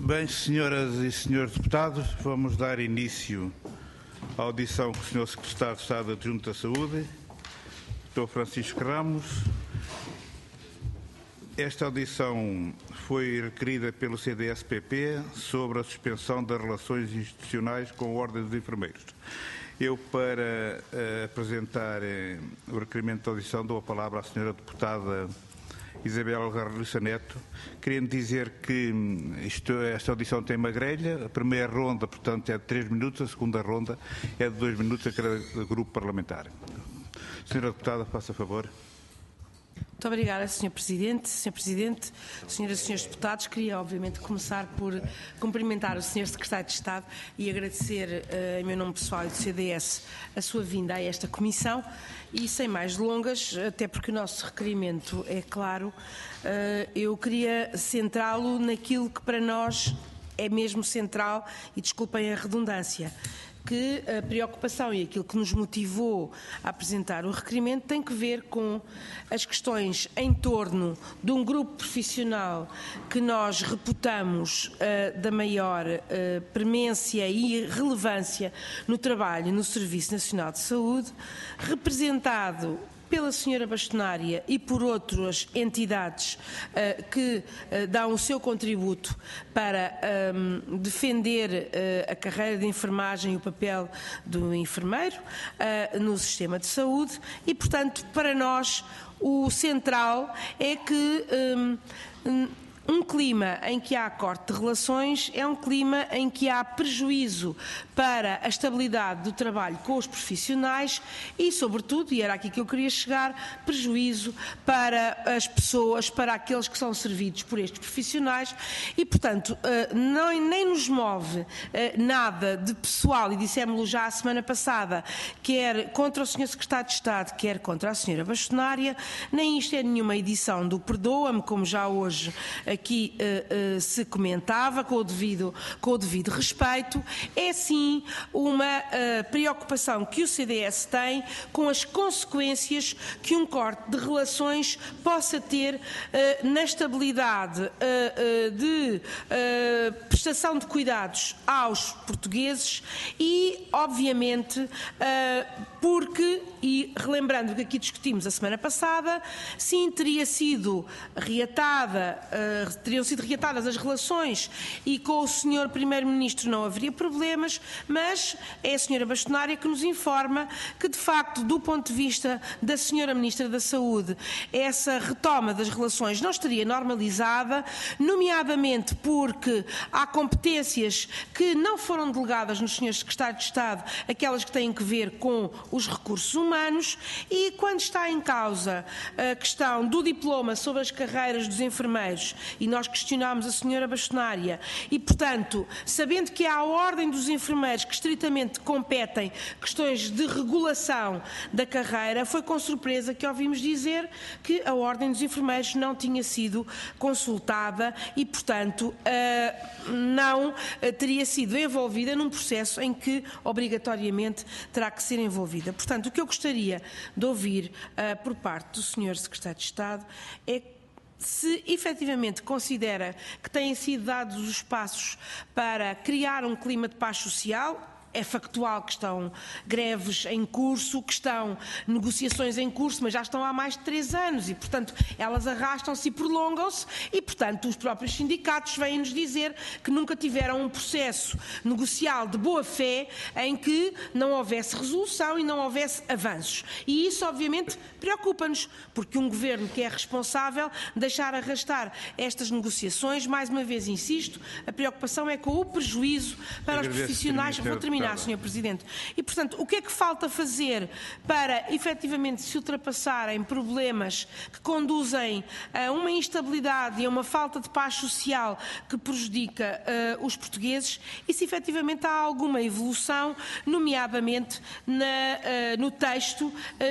Bem, senhoras e senhores deputados, vamos dar início à audição com o Sr. Secretário de Estado Adjunto da Saúde, Dr. Francisco Ramos. Esta audição foi requerida pelo CDS-PP sobre a suspensão das relações institucionais com a Ordem dos Enfermeiros. Eu, para apresentar o requerimento de audição, dou a palavra à senhora deputada Isabel Garriça Neto, querendo dizer que esta audição tem uma grelha. A primeira ronda, portanto, é de 3 minutos, a segunda ronda é de 2 minutos a cada grupo parlamentar. Senhora deputada, faça favor. Muito obrigada, Sr. Presidente. Sr. Presidente, senhoras e senhores deputados, queria obviamente começar por cumprimentar o Sr. Secretário de Estado e agradecer, em meu nome pessoal e do CDS, a sua vinda a esta comissão e, sem mais delongas, até porque o nosso requerimento é claro, eu queria centrá-lo naquilo que para nós é mesmo central e, desculpem a redundância, que a preocupação e aquilo que nos motivou a apresentar o requerimento tem que ver com as questões em torno de um grupo profissional que nós reputamos da maior premência e relevância no trabalho no Serviço Nacional de Saúde, representado pela senhora bastonária e por outras entidades que dão o seu contributo para defender a carreira de enfermagem e o papel do enfermeiro no sistema de saúde e, portanto, para nós o central é que um clima em que há corte de relações é um clima em que há prejuízo para a estabilidade do trabalho com os profissionais e, sobretudo, e era aqui que eu queria chegar, prejuízo para as pessoas, para aqueles que são servidos por estes profissionais e, portanto, nem nos move nada de pessoal, e dissemos-lo já a semana passada, quer contra o Sr. Secretário de Estado, quer contra a senhora bastonária, nem isto é nenhuma edição do Perdoa-me, como já hoje aqui se comentava, com o devido respeito, é sim uma preocupação que o CDS tem com as consequências que um corte de relações possa ter na estabilidade de prestação de cuidados aos portugueses e, obviamente, porque, e relembrando o que aqui discutimos a semana passada, sim, teriam sido reatadas as relações e com o Sr. Primeiro-Ministro não haveria problemas, mas é a Sra. Bastonária que nos informa que, de facto, do ponto de vista da Sra. Ministra da Saúde, essa retoma das relações não estaria normalizada, nomeadamente porque há competências que não foram delegadas nos Sr. Secretário de Estado, aquelas que têm que ver com os recursos humanos, e quando está em causa a questão do diploma sobre as carreiras dos enfermeiros, e nós questionámos a senhora bastonária, e, portanto, sabendo que há a Ordem dos Enfermeiros que estritamente competem questões de regulação da carreira, foi com surpresa que ouvimos dizer que a Ordem dos Enfermeiros não tinha sido consultada e, portanto, não teria sido envolvida num processo em que, obrigatoriamente, terá que ser envolvida. Portanto, o que eu gostaria de ouvir por parte do Sr. Secretário de Estado é se efetivamente considera que têm sido dados os passos para criar um clima de paz social. É factual que estão greves em curso, que estão negociações em curso, mas já estão há mais de 3 anos e, portanto, elas arrastam-se e prolongam-se e, portanto, os próprios sindicatos vêm-nos dizer que nunca tiveram um processo negocial de boa-fé em que não houvesse resolução e não houvesse avanços. E isso, obviamente, preocupa-nos, porque um governo que é responsável deixar arrastar estas negociações, mais uma vez insisto, a preocupação é com o prejuízo para os profissionais. Vou terminar, Sr. Presidente. E, portanto, o que é que falta fazer para, efetivamente, se ultrapassarem problemas que conduzem a uma instabilidade e a uma falta de paz social que prejudica os portugueses e se, efetivamente, há alguma evolução, nomeadamente no texto,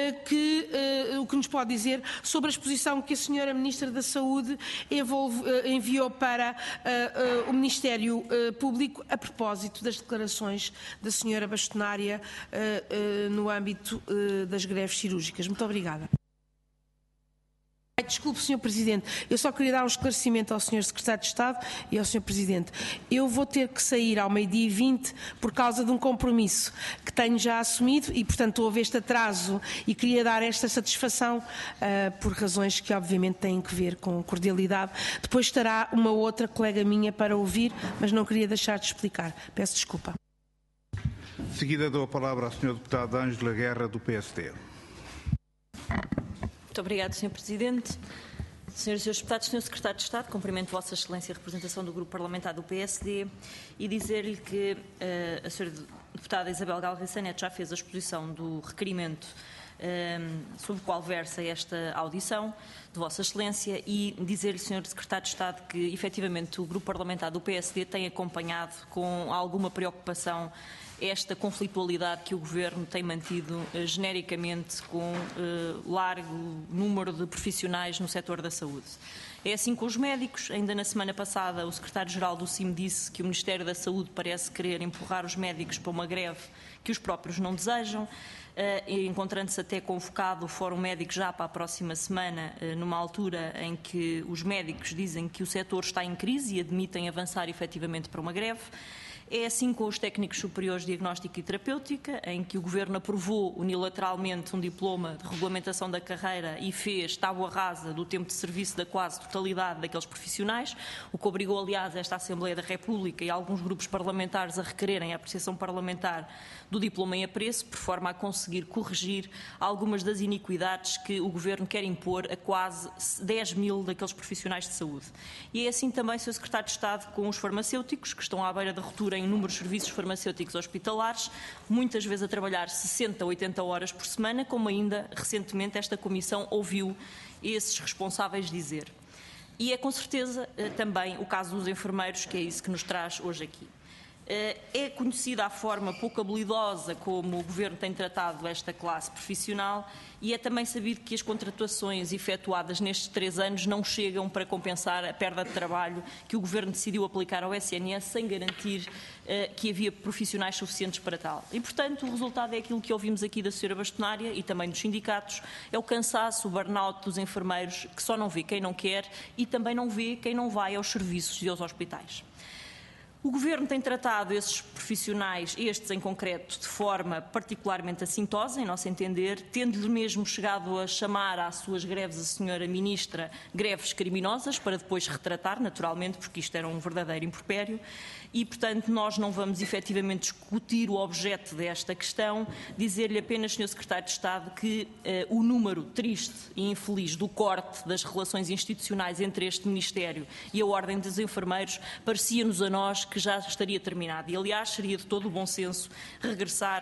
o que nos pode dizer sobre a exposição que a Sra. Ministra da Saúde enviou para o Ministério Público a propósito das declarações da senhora bastonária no âmbito das greves cirúrgicas. Muito obrigada. Desculpe, Sr. Presidente, eu só queria dar um esclarecimento ao Sr. Secretário de Estado e ao Sr. Presidente. Eu vou ter que sair ao 12h20 por causa de um compromisso que tenho já assumido e, portanto, houve este atraso e queria dar esta satisfação por razões que, obviamente, têm que ver com cordialidade. Depois estará uma outra colega minha para ouvir, mas não queria deixar de explicar. Peço desculpa. De seguida dou a palavra ao Sr. Deputado Ângela Guerra, do PSD. Muito obrigado, Sr. Presidente. Senhoras e Srs. Deputados, Sr. Secretário de Estado, cumprimento Vossa Excelência a representação do Grupo Parlamentar do PSD e dizer-lhe que a Sra. Deputada Isabel Galvez Neto já fez a exposição do requerimento sobre o qual versa esta audição de Vossa Excelência e dizer-lhe, Sr. Secretário de Estado, que efetivamente o Grupo Parlamentar do PSD tem acompanhado com alguma preocupação esta conflitualidade que o Governo tem mantido genericamente com largo número de profissionais no setor da saúde. É assim com os médicos. Ainda na semana passada o Secretário-Geral do CIM disse que o Ministério da Saúde parece querer empurrar os médicos para uma greve que os próprios não desejam, encontrando-se até convocado o Fórum Médico já para a próxima semana, numa altura em que os médicos dizem que o setor está em crise e admitem avançar efetivamente para uma greve. É assim com os técnicos superiores de diagnóstico e terapêutica, em que o Governo aprovou unilateralmente um diploma de regulamentação da carreira e fez tábua rasa do tempo de serviço da quase totalidade daqueles profissionais, o que obrigou, aliás, esta Assembleia da República e alguns grupos parlamentares a requererem a apreciação parlamentar do diploma em apreço, por forma a conseguir corrigir algumas das iniquidades que o Governo quer impor a quase 10 mil daqueles profissionais de saúde. E é assim também, Sr. Secretário de Estado, com os farmacêuticos, que estão à beira da ruptura em inúmeros serviços farmacêuticos hospitalares, muitas vezes a trabalhar 60, 80 horas por semana, como ainda recentemente esta Comissão ouviu esses responsáveis dizer. E é com certeza também o caso dos enfermeiros, que é isso que nos traz hoje aqui. É conhecida a forma pouco habilidosa como o Governo tem tratado esta classe profissional e é também sabido que as contratações efetuadas nestes 3 anos não chegam para compensar a perda de trabalho que o Governo decidiu aplicar ao SNS sem garantir que havia profissionais suficientes para tal. E, portanto, o resultado é aquilo que ouvimos aqui da Sra. Bastonária e também dos sindicatos, é o cansaço, o burnout dos enfermeiros, que só não vê quem não quer e também não vê quem não vai aos serviços e aos hospitais. O Governo tem tratado esses profissionais, estes em concreto, de forma particularmente assintosa, em nosso entender, tendo-lhe mesmo chegado a chamar às suas greves a Sra. Ministra greves criminosas, para depois retratar, naturalmente, porque isto era um verdadeiro impropério, e, portanto, nós não vamos efetivamente discutir o objeto desta questão, dizer-lhe apenas, Sr. Secretário de Estado, que o número triste e infeliz do corte das relações institucionais entre este Ministério e a Ordem dos Enfermeiros parecia-nos a nós que já estaria terminado. E, aliás, seria de todo o bom senso regressar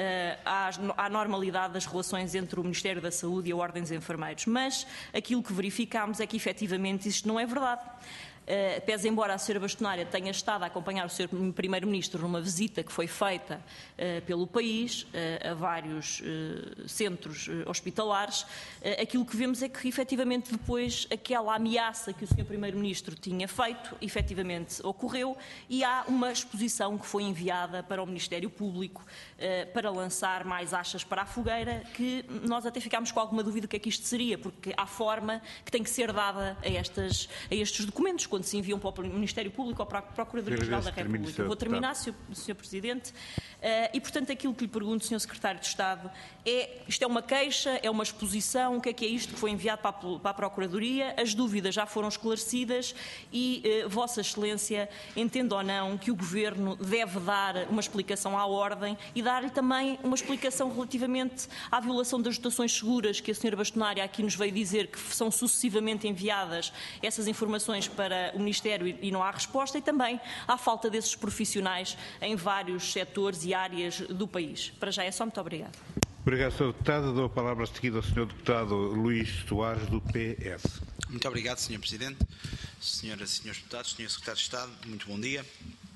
à normalidade das relações entre o Ministério da Saúde e a Ordem dos Enfermeiros. Mas aquilo que verificámos é que, efetivamente, isto não é verdade. Pese embora a Sra. Bastonária tenha estado a acompanhar o Sr. Primeiro-Ministro numa visita que foi feita pelo país a vários centros hospitalares, aquilo que vemos é que efetivamente depois aquela ameaça que o Sr. Primeiro-Ministro tinha feito, efetivamente ocorreu e há uma exposição que foi enviada para o Ministério Público para lançar mais achas para a fogueira, que nós até ficámos com alguma dúvida do que é que isto seria, porque há forma que tem que ser dada a estes documentos, quando se enviam para o Ministério Público ou para a Procuradoria-Geral da República. Vou terminar, Sr. Presidente. E, portanto, aquilo que lhe pergunto, Sr. Secretário de Estado, isto é uma queixa, é uma exposição, o que é isto que foi enviado para a Procuradoria? As dúvidas já foram esclarecidas e Vossa Excelência entende ou não que o Governo deve dar uma explicação à Ordem e dar-lhe também uma explicação relativamente à violação das dotações seguras que a Sra. Bastonária aqui nos veio dizer que são sucessivamente enviadas essas informações para o Ministério e não há resposta, e também à falta desses profissionais em vários setores e áreas do país. Para já é só. Muito obrigado. Obrigado, Sr. Deputado. Dou a palavra a seguir ao Sr. Deputado Luís Soares, do PS. Muito obrigado, Sr. Presidente. Senhoras e Srs. Deputados, Sr. Secretário de Estado, muito bom dia.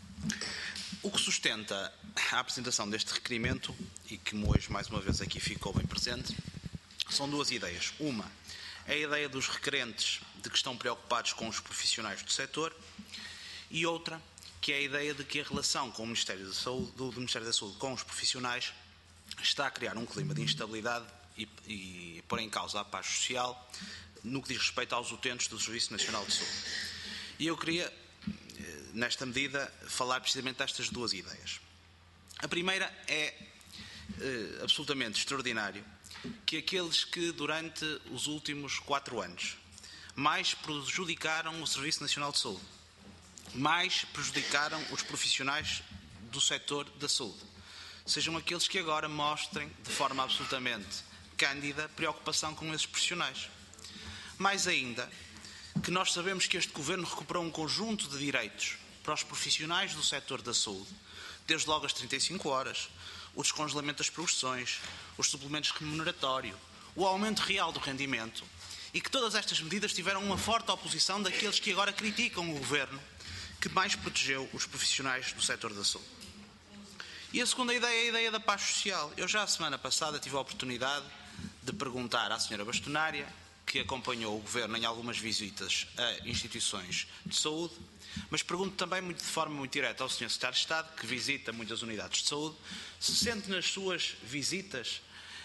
O que sustenta a apresentação deste requerimento, e que hoje mais uma vez aqui ficou bem presente, são 2 ideias. Uma é a ideia dos requerentes de que estão preocupados com os profissionais do setor e outra que é a ideia de que a relação com o Ministério da Saúde, do Ministério da Saúde com os profissionais está a criar um clima de instabilidade e pôr em causa a paz social no que diz respeito aos utentes do Serviço Nacional de Saúde. E eu queria, nesta medida, falar precisamente destas duas ideias. A primeira é absolutamente extraordinário que aqueles que durante os últimos 4 anos mais prejudicaram o Serviço Nacional de Saúde, mais prejudicaram os profissionais do setor da saúde, sejam aqueles que agora mostrem de forma absolutamente cândida preocupação com esses profissionais. Mais ainda, que nós sabemos que este Governo recuperou um conjunto de direitos para os profissionais do setor da saúde, desde logo as 35 horas, o descongelamento das progressões, os suplementos remuneratórios, o aumento real do rendimento, e que todas estas medidas tiveram uma forte oposição daqueles que agora criticam o Governo, que mais protegeu os profissionais do setor da saúde. E a segunda ideia é a ideia da paz social. Eu já a semana passada tive a oportunidade de perguntar à Sra. Bastonária, que acompanhou o Governo em algumas visitas a instituições de saúde, mas pergunto também de forma muito direta ao Sr. Secretário de Estado, que visita muitas unidades de saúde, se sente nas suas visitas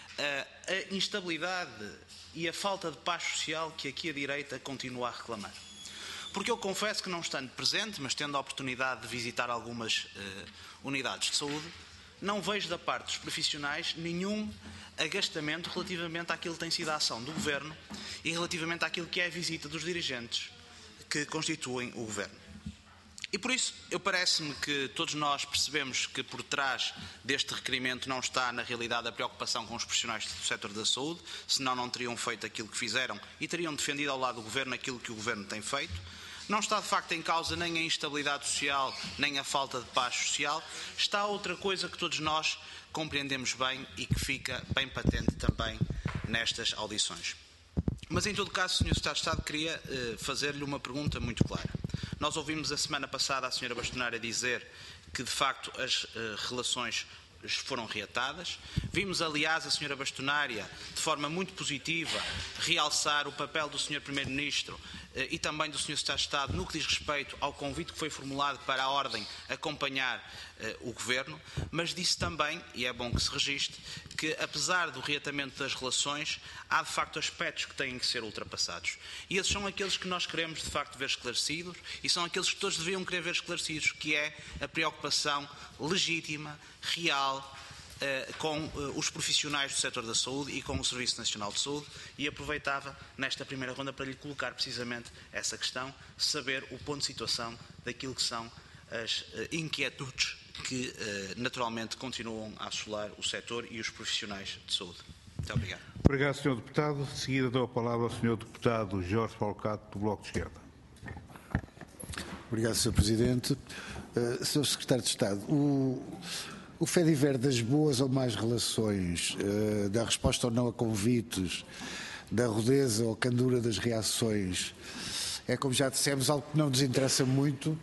a instabilidade e a falta de paz social que aqui a direita continua a reclamar. Porque eu confesso que, não estando presente, mas tendo a oportunidade de visitar algumas unidades de saúde, não vejo da parte dos profissionais nenhum agastamento relativamente àquilo que tem sido a ação do Governo e relativamente àquilo que é a visita dos dirigentes que constituem o Governo. E por isso, parece-me que todos nós percebemos que por trás deste requerimento não está, na realidade, a preocupação com os profissionais do setor da saúde, senão não teriam feito aquilo que fizeram e teriam defendido ao lado do Governo aquilo que o Governo tem feito. Não está, de facto, em causa nem a instabilidade social, nem a falta de paz social. Está outra coisa que todos nós compreendemos bem e que fica bem patente também nestas audições. Mas, em todo caso, Sr. Secretário de Estado, queria fazer-lhe uma pergunta muito clara. Nós ouvimos a semana passada a Sra. Bastonária dizer que, de facto, as relações foram reatadas. Vimos, aliás, a Sra. Bastonária, de forma muito positiva, realçar o papel do Sr. Primeiro-Ministro e também do Sr. Secretário de Estado no que diz respeito ao convite que foi formulado para a Ordem acompanhar o Governo, mas disse também, e é bom que se registre, que apesar do reatamento das relações, há de facto aspectos que têm que ser ultrapassados. E esses são aqueles que nós queremos de facto ver esclarecidos e são aqueles que todos deveriam querer ver esclarecidos, que é a preocupação legítima, real, com os profissionais do setor da saúde e com o Serviço Nacional de Saúde, e aproveitava nesta primeira ronda para lhe colocar precisamente essa questão, saber o ponto de situação daquilo que são as inquietudes que naturalmente continuam a assolar o setor e os profissionais de saúde. Muito obrigado. Obrigado, Sr. Deputado. De seguida dou a palavra ao Sr. Deputado Jorge Falcato, do Bloco de Esquerda. Obrigado, Sr. Presidente. Sr. Secretário de Estado, o fediver das boas ou más relações, da resposta ou não a convites, da rudeza ou candura das reações, é, como já dissemos, algo que não nos interessa muito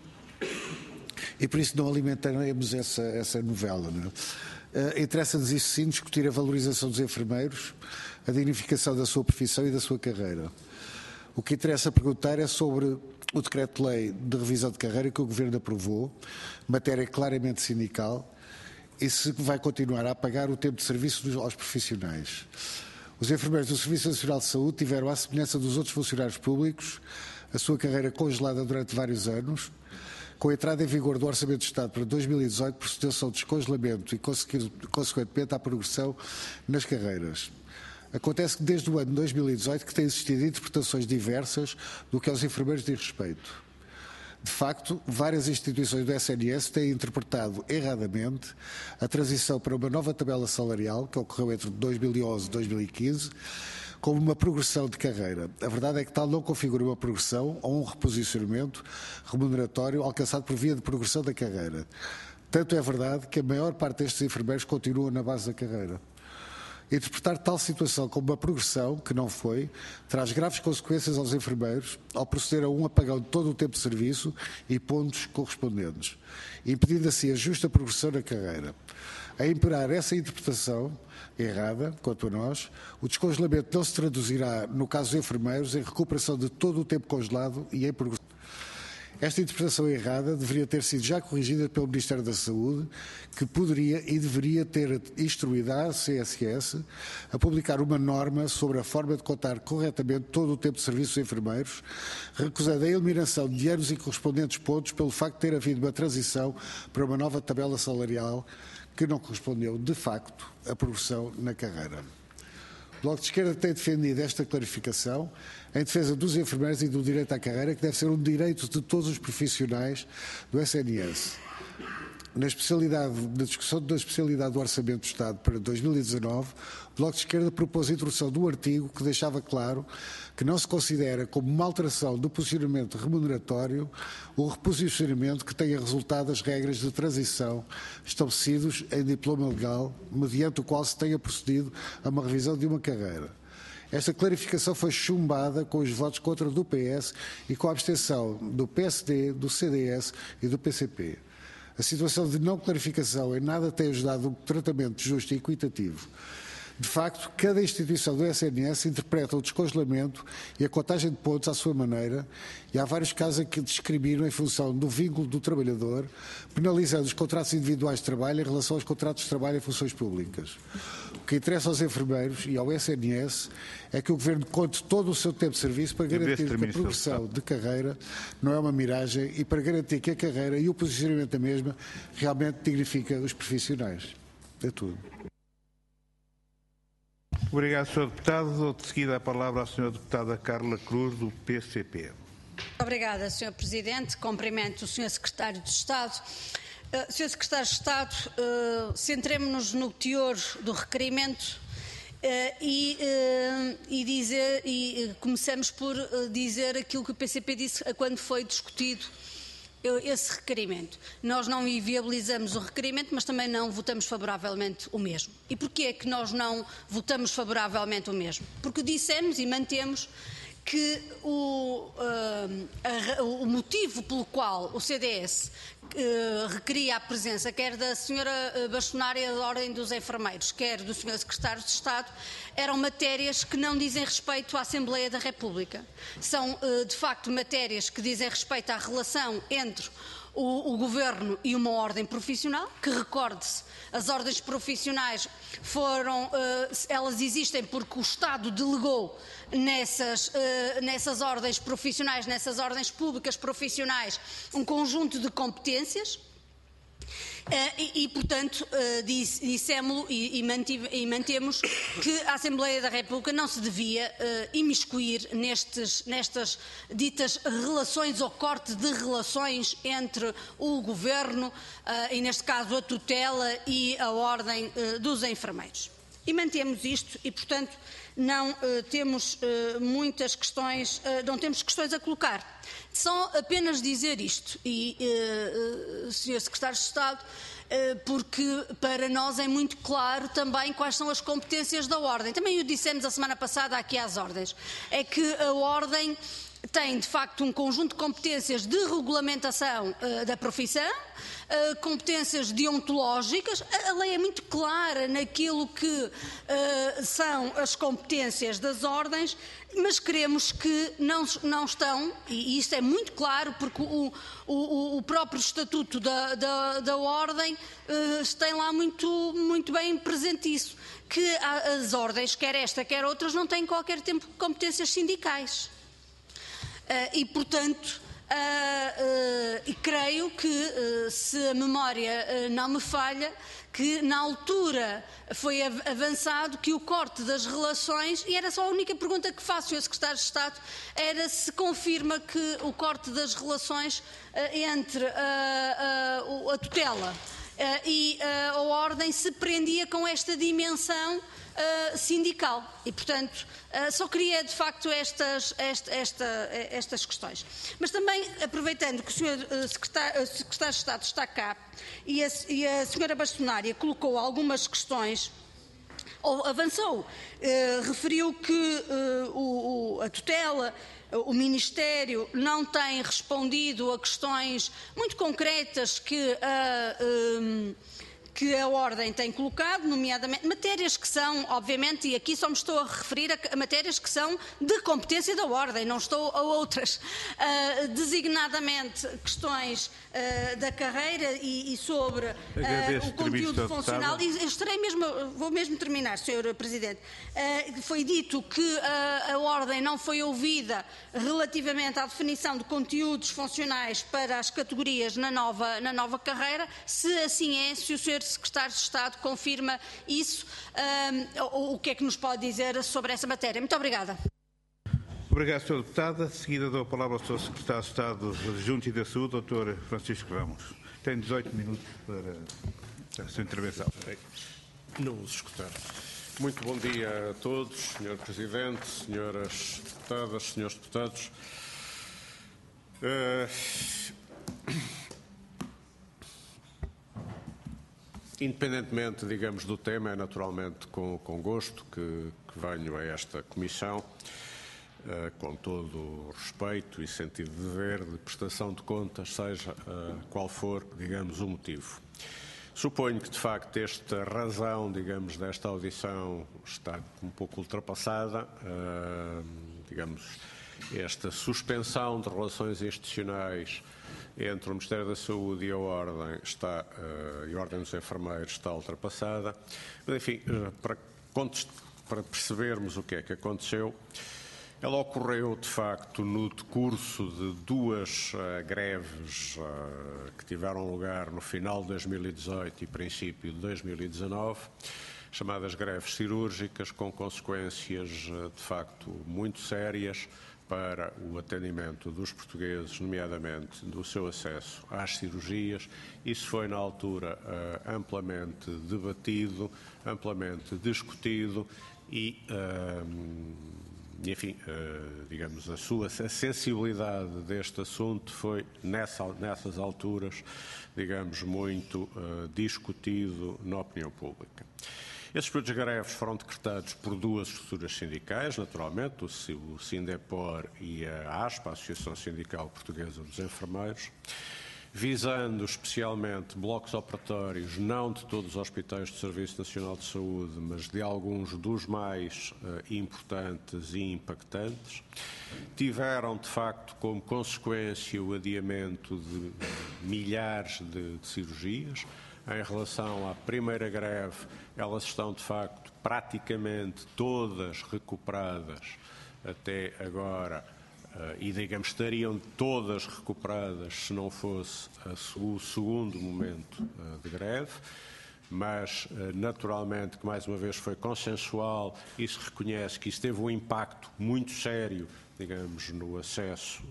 e por isso não alimentaremos essa novela. Não é? Interessa-nos isso sim discutir a valorização dos enfermeiros, a dignificação da sua profissão e da sua carreira. O que interessa perguntar é sobre o decreto-lei de revisão de carreira que o Governo aprovou, matéria claramente sindical, e se vai continuar a pagar o tempo de serviço aos profissionais. Os enfermeiros do Serviço Nacional de Saúde tiveram, à semelhança dos outros funcionários públicos, a sua carreira congelada durante vários anos. Com a entrada em vigor do Orçamento de Estado para 2018, procedeu-se ao descongelamento e, consequentemente, à progressão nas carreiras. Acontece que desde o ano de 2018 que têm existido interpretações diversas do que aos enfermeiros diz respeito. De facto, várias instituições do SNS têm interpretado erradamente a transição para uma nova tabela salarial, que ocorreu entre 2011 e 2015, como uma progressão de carreira. A verdade é que tal não configura uma progressão ou um reposicionamento remuneratório alcançado por via de progressão da carreira. Tanto é verdade que a maior parte destes enfermeiros continua na base da carreira. Interpretar tal situação como uma progressão, que não foi, traz graves consequências aos enfermeiros ao proceder a um apagão de todo o tempo de serviço e pontos correspondentes, impedindo assim a justa progressão na carreira. A imperar essa interpretação errada, quanto a nós, o descongelamento não se traduzirá, no caso dos enfermeiros, em recuperação de todo o tempo congelado e em progressão. Esta interpretação errada deveria ter sido já corrigida pelo Ministério da Saúde, que poderia e deveria ter instruído a CSS a publicar uma norma sobre a forma de contar corretamente todo o tempo de serviço dos enfermeiros, recusando a eliminação de anos e correspondentes pontos pelo facto de ter havido uma transição para uma nova tabela salarial que não correspondeu, de facto, à progressão na carreira. O Bloco de Esquerda tem defendido esta clarificação em defesa dos enfermeiros e do direito à carreira, que deve ser um direito de todos os profissionais do SNS. Na discussão da especialidade do Orçamento do Estado para 2019, o Bloco de Esquerda propôs a introdução do artigo que deixava claro que não se considera como uma alteração do posicionamento remuneratório o reposicionamento que tenha resultado as regras de transição estabelecidos em diploma legal, mediante o qual se tenha procedido a uma revisão de uma carreira. Esta clarificação foi chumbada com os votos contra do PS e com a abstenção do PSD, do CDS e do PCP. A situação de não clarificação em nada tem ajudado um tratamento justo e equitativo. De facto, cada instituição do SNS interpreta o descongelamento e a contagem de pontos à sua maneira, e há vários casos em que discriminam em função do vínculo do trabalhador, penalizando os contratos individuais de trabalho em relação aos contratos de trabalho em funções públicas. O que interessa aos enfermeiros e ao SNS é que o Governo conte todo o seu tempo de serviço para garantir que a progressão de carreira não é uma miragem e para garantir que a carreira e o posicionamento da mesma realmente dignifica os profissionais. É tudo. Obrigado, Sr. Deputado. Dou de seguida a palavra à Sra. Deputada Carla Cruz, do PCP. Obrigada, Sr. Presidente. Cumprimento o Sr. Secretário de Estado. Sr. Secretário de Estado, centremos-nos no teor do requerimento e comecemos por dizer aquilo que o PCP disse quando foi discutido esse requerimento. Nós não inviabilizamos o requerimento, mas também não votamos favoravelmente o mesmo. E porquê é que nós não votamos favoravelmente o mesmo? Porque dissemos e mantemos que o motivo pelo qual o CDS requeria a presença quer da Sra. Bastonária da Ordem dos Enfermeiros, quer do Sr. Secretário de Estado, eram matérias que não dizem respeito à Assembleia da República. São, de facto, matérias que dizem respeito à relação entre o Governo e uma ordem profissional, que, recorde-se, as ordens profissionais elas existem porque o Estado delegou nessas ordens profissionais, nessas ordens públicas profissionais, um conjunto de competências. Portanto, dissemos-lo e mantemos que a Assembleia da República não se devia imiscuir nestas ditas relações ou corte de relações entre o Governo e, neste caso, a tutela e a Ordem dos Enfermeiros. E mantemos isto e, portanto, não temos muitas questões, não temos questões a colocar. Só apenas dizer isto, e Sr. Secretário de Estado, porque para nós é muito claro também quais são as competências da Ordem. Também o dissemos a semana passada aqui às Ordens. É que a Ordem tem, de facto, um conjunto de competências de regulamentação da profissão, competências deontológicas. A lei é muito clara naquilo que são as competências das ordens, mas queremos que não estão, e isto é muito claro porque o próprio Estatuto da Ordem tem lá muito, muito bem presente isso, que as ordens, quer esta, quer outras, não têm qualquer tipo de competências sindicais. E, portanto, creio que, se a memória não me falha, que na altura foi avançado que o corte das relações, e era só a única pergunta que faço ao Secretário de Estado, era se confirma que o corte das relações entre a tutela e a Ordem se prendia com esta dimensão sindical. E, portanto, só queria, de facto, estas questões. Mas também, aproveitando que o Sr. Secretário de Estado está cá e a Sra. Bastonária colocou algumas questões, ou avançou, referiu que a tutela, o Ministério não tem respondido a questões muito concretas que que a Ordem tem colocado, nomeadamente matérias que são, obviamente, e aqui só me estou a referir a matérias que são de competência da Ordem, não estou a outras, designadamente questões da carreira e sobre o conteúdo funcional. Vou mesmo terminar, Sr. Presidente. Foi dito que a Ordem não foi ouvida relativamente à definição de conteúdos funcionais para as categorias na nova carreira. Se assim é, se o Sr. Secretário de Estado confirma isso, o que é que nos pode dizer sobre essa matéria? Muito obrigada. Obrigado, Sr. Deputado. De seguida dou a palavra ao Sr. Secretário de Estado Adjunto e da Saúde, Dr. Francisco Ramos. Tem 18 minutos para a sua intervenção. Não os escutar. Muito bom dia a todos, Sr. Presidente, senhoras deputadas, senhores deputados. Independentemente, digamos, do tema, é naturalmente com gosto que venho a esta comissão, com todo o respeito e sentido de dever, de prestação de contas, seja qual for, digamos, o motivo. Suponho que, de facto, esta razão, digamos, desta audição está um pouco ultrapassada. Digamos, esta suspensão de relações institucionais entre o Ministério da Saúde e a Ordem e a Ordem dos Enfermeiros está ultrapassada. Mas, enfim, para percebermos o que é que aconteceu, ela ocorreu, de facto, no decurso de duas greves que tiveram lugar no final de 2018 e princípio de 2019, chamadas greves cirúrgicas, com consequências, de facto, muito sérias para o atendimento dos portugueses, nomeadamente do seu acesso às cirurgias. Isso foi, na altura, amplamente debatido, amplamente discutido e enfim, digamos, a sensibilidade deste assunto foi, nessas alturas, digamos, muito discutido na opinião pública. Esses períodos de greves foram decretados por duas estruturas sindicais, naturalmente, o Sindepor e a ASPA, a Associação Sindical Portuguesa dos Enfermeiros, visando especialmente blocos operatórios, não de todos os hospitais do Serviço Nacional de Saúde, mas de alguns dos mais importantes e impactantes. Tiveram, de facto, como consequência o adiamento de milhares de cirurgias. Em relação à primeira greve, elas estão, de facto, praticamente todas recuperadas até agora. E, digamos, estariam todas recuperadas se não fosse o segundo momento de greve, mas, naturalmente, que mais uma vez foi consensual e se reconhece que isso teve um impacto muito sério, digamos, no acesso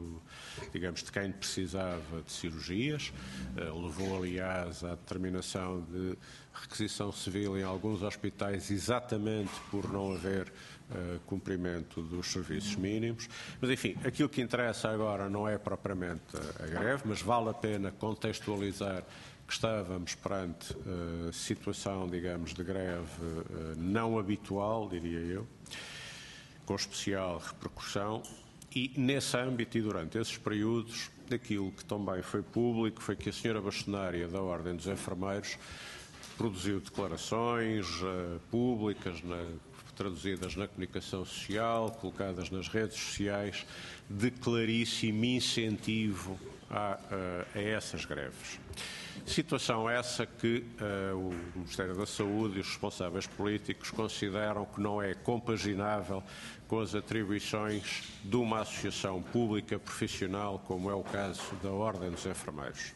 de quem precisava de cirurgias. Levou, aliás, à determinação de requisição civil em alguns hospitais exatamente por não haver cumprimento dos serviços mínimos. Mas, enfim, aquilo que interessa agora não é propriamente a greve, mas vale a pena contextualizar que estávamos perante situação, digamos, de greve não habitual, diria eu, com especial repercussão, e nesse âmbito e durante esses períodos, aquilo que também foi público foi que a senhora bastonária da Ordem dos Enfermeiros produziu declarações públicas, traduzidas na comunicação social, colocadas nas redes sociais, de claríssimo incentivo a essas greves. Situação essa que o Ministério da Saúde e os responsáveis políticos consideram que não é compaginável com as atribuições de uma associação pública profissional, como é o caso da Ordem dos Enfermeiros.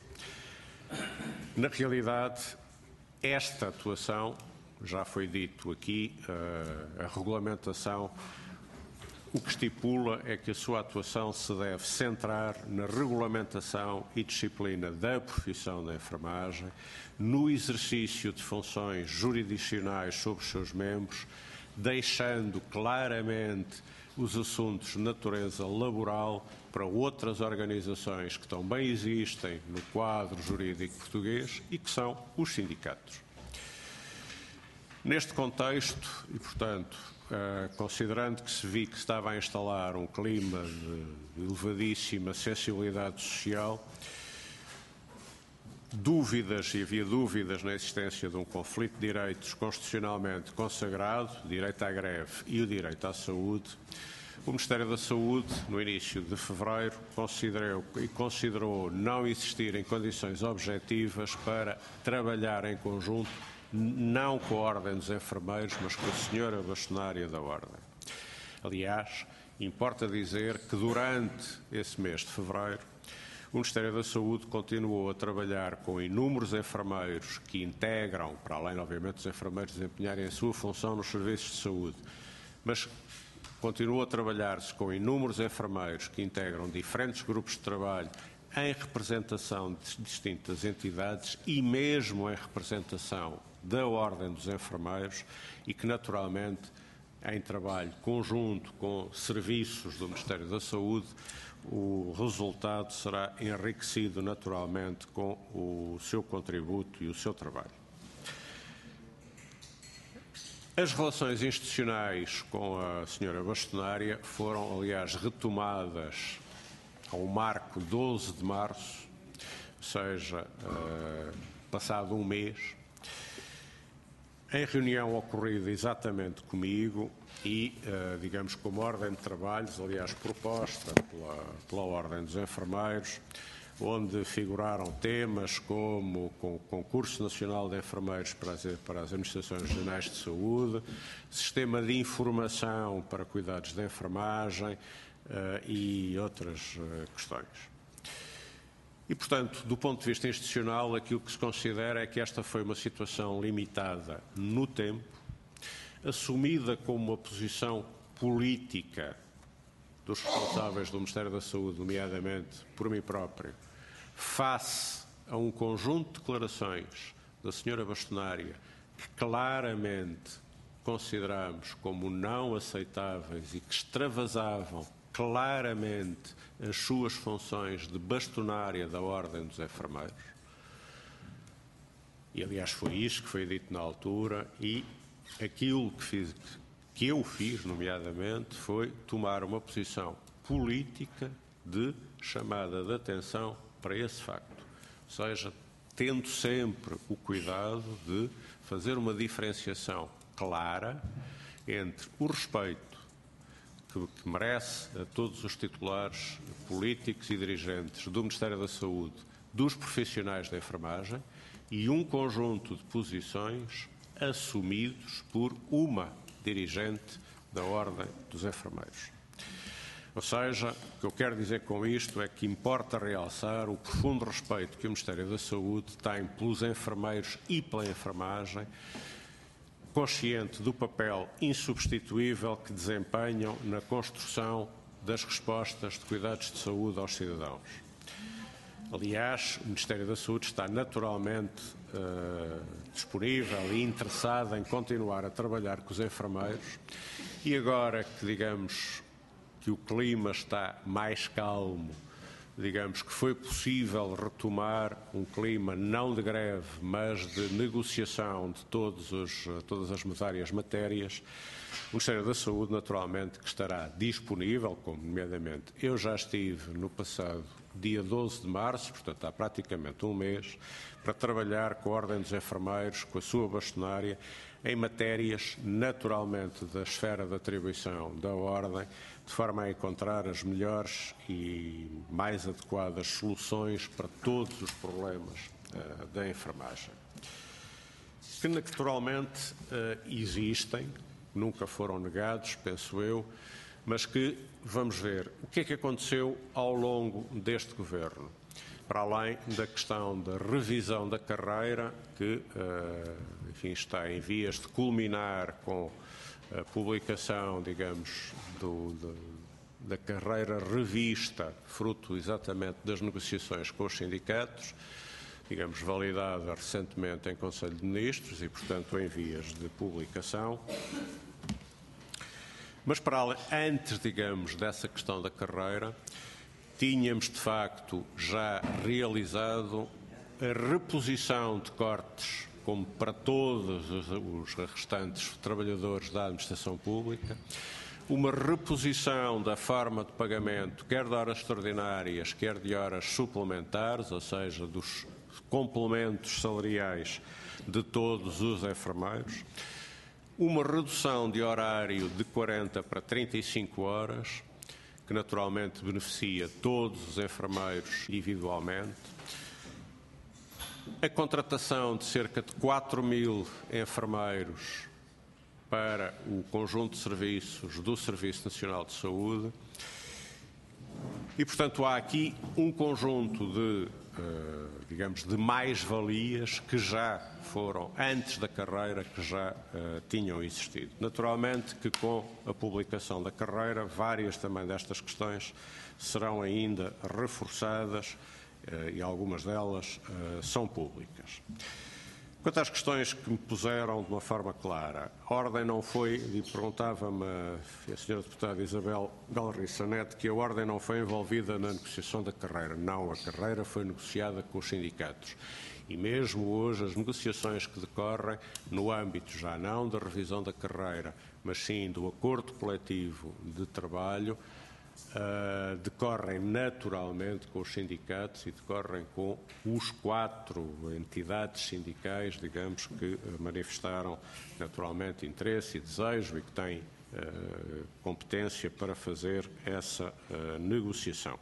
Na realidade, esta atuação, já foi dito aqui, a regulamentação, o que estipula é que a sua atuação se deve centrar na regulamentação e disciplina da profissão da enfermagem, no exercício de funções jurisdicionais sobre os seus membros, deixando claramente os assuntos de natureza laboral para outras organizações que também existem no quadro jurídico português e que são os sindicatos. Neste contexto, e portanto, considerando que se viu que estava a instalar um clima de elevadíssima sensibilidade social, dúvidas, e havia dúvidas na existência de um conflito de direitos constitucionalmente consagrado, o direito à greve e o direito à saúde, o Ministério da Saúde, no início de fevereiro, considerou não existir em condições objetivas para trabalhar em conjunto, não com a Ordem dos Enfermeiros, mas com a senhora bastonária da Ordem. Aliás, importa dizer que durante esse mês de fevereiro, o Ministério da Saúde continuou a trabalhar com inúmeros enfermeiros que integram, para além, obviamente, dos enfermeiros desempenharem a sua função nos serviços de saúde, mas continuou a trabalhar-se com inúmeros enfermeiros que integram diferentes grupos de trabalho em representação de distintas entidades e mesmo em representação da Ordem dos Enfermeiros e que, naturalmente, em trabalho conjunto com serviços do Ministério da Saúde, o resultado será enriquecido naturalmente com o seu contributo e o seu trabalho. As relações institucionais com a senhora bastonária foram, aliás, retomadas ao marco 12 de março, ou seja, passado um mês, em reunião ocorrida exatamente comigo e, digamos, como ordem de trabalhos, aliás, proposta pela Ordem dos Enfermeiros, onde figuraram temas como o Concurso Nacional de Enfermeiros para as Administrações Regionais de Saúde, Sistema de Informação para Cuidados de Enfermagem e outras questões. E, portanto, do ponto de vista institucional, aquilo que se considera é que esta foi uma situação limitada no tempo, assumida como uma posição política dos responsáveis do Ministério da Saúde, nomeadamente por mim próprio, face a um conjunto de declarações da senhora bastonária que claramente consideramos como não aceitáveis e que extravasavam claramente as suas funções de bastonária da Ordem dos Enfermeiros. E, aliás, foi isso que foi dito na altura e aquilo que eu fiz, nomeadamente, foi tomar uma posição política de chamada de atenção para esse facto. Ou seja, tendo sempre o cuidado de fazer uma diferenciação clara entre o respeito que merece a todos os titulares políticos e dirigentes do Ministério da Saúde, dos profissionais da enfermagem e um conjunto de posições assumidos por uma dirigente da Ordem dos Enfermeiros. Ou seja, o que eu quero dizer com isto é que importa realçar o profundo respeito que o Ministério da Saúde tem pelos enfermeiros e pela enfermagem, consciente do papel insubstituível que desempenham na construção das respostas de cuidados de saúde aos cidadãos. Aliás, o Ministério da Saúde está naturalmente disponível e interessado em continuar a trabalhar com os enfermeiros e agora que, digamos, que o clima está mais calmo, digamos que foi possível retomar um clima não de greve, mas de negociação de todas as várias matérias, o Ministério da Saúde, naturalmente, que estará disponível, como nomeadamente eu já estive no passado dia 12 de março, portanto há praticamente um mês, para trabalhar com a Ordem dos Enfermeiros, com a sua bastonária, em matérias naturalmente da esfera de atribuição da Ordem, de forma a encontrar as melhores e mais adequadas soluções para todos os problemas da enfermagem. Que naturalmente existem, nunca foram negados, penso eu, mas que vamos ver o que é que aconteceu ao longo deste governo, para além da questão da revisão da carreira, que enfim, está em vias de culminar com a publicação, digamos, da carreira revista, fruto exatamente das negociações com os sindicatos, digamos, validada recentemente em Conselho de Ministros e, portanto, em vias de publicação. Mas, para além, antes, digamos, dessa questão da carreira, tínhamos, de facto, já realizado a reposição de cortes, como para todos os restantes trabalhadores da administração pública, uma reposição da forma de pagamento, quer de horas extraordinárias, quer de horas suplementares, ou seja, dos complementos salariais de todos os enfermeiros, uma redução de horário de 40 para 35 horas, que naturalmente beneficia todos os enfermeiros individualmente, a contratação de cerca de 4.000 enfermeiros para o conjunto de serviços do Serviço Nacional de Saúde e, portanto, há aqui um conjunto de, digamos, de mais-valias que já foram, antes da carreira, que já tinham existido. Naturalmente que com a publicação da carreira, várias também destas questões serão ainda reforçadas e algumas delas são públicas. Quanto às questões que me puseram de uma forma clara, a ordem não foi, e perguntava-me a senhora deputada Isabel Galriça Neto, que a ordem não foi envolvida na negociação da carreira. Não, a carreira foi negociada com os sindicatos. E mesmo hoje as negociações que decorrem no âmbito já não da revisão da carreira, mas sim do acordo coletivo de trabalho, decorrem naturalmente com os sindicatos e decorrem com os 4 entidades sindicais, digamos, que manifestaram naturalmente interesse e desejo e que têm competência para fazer essa negociação.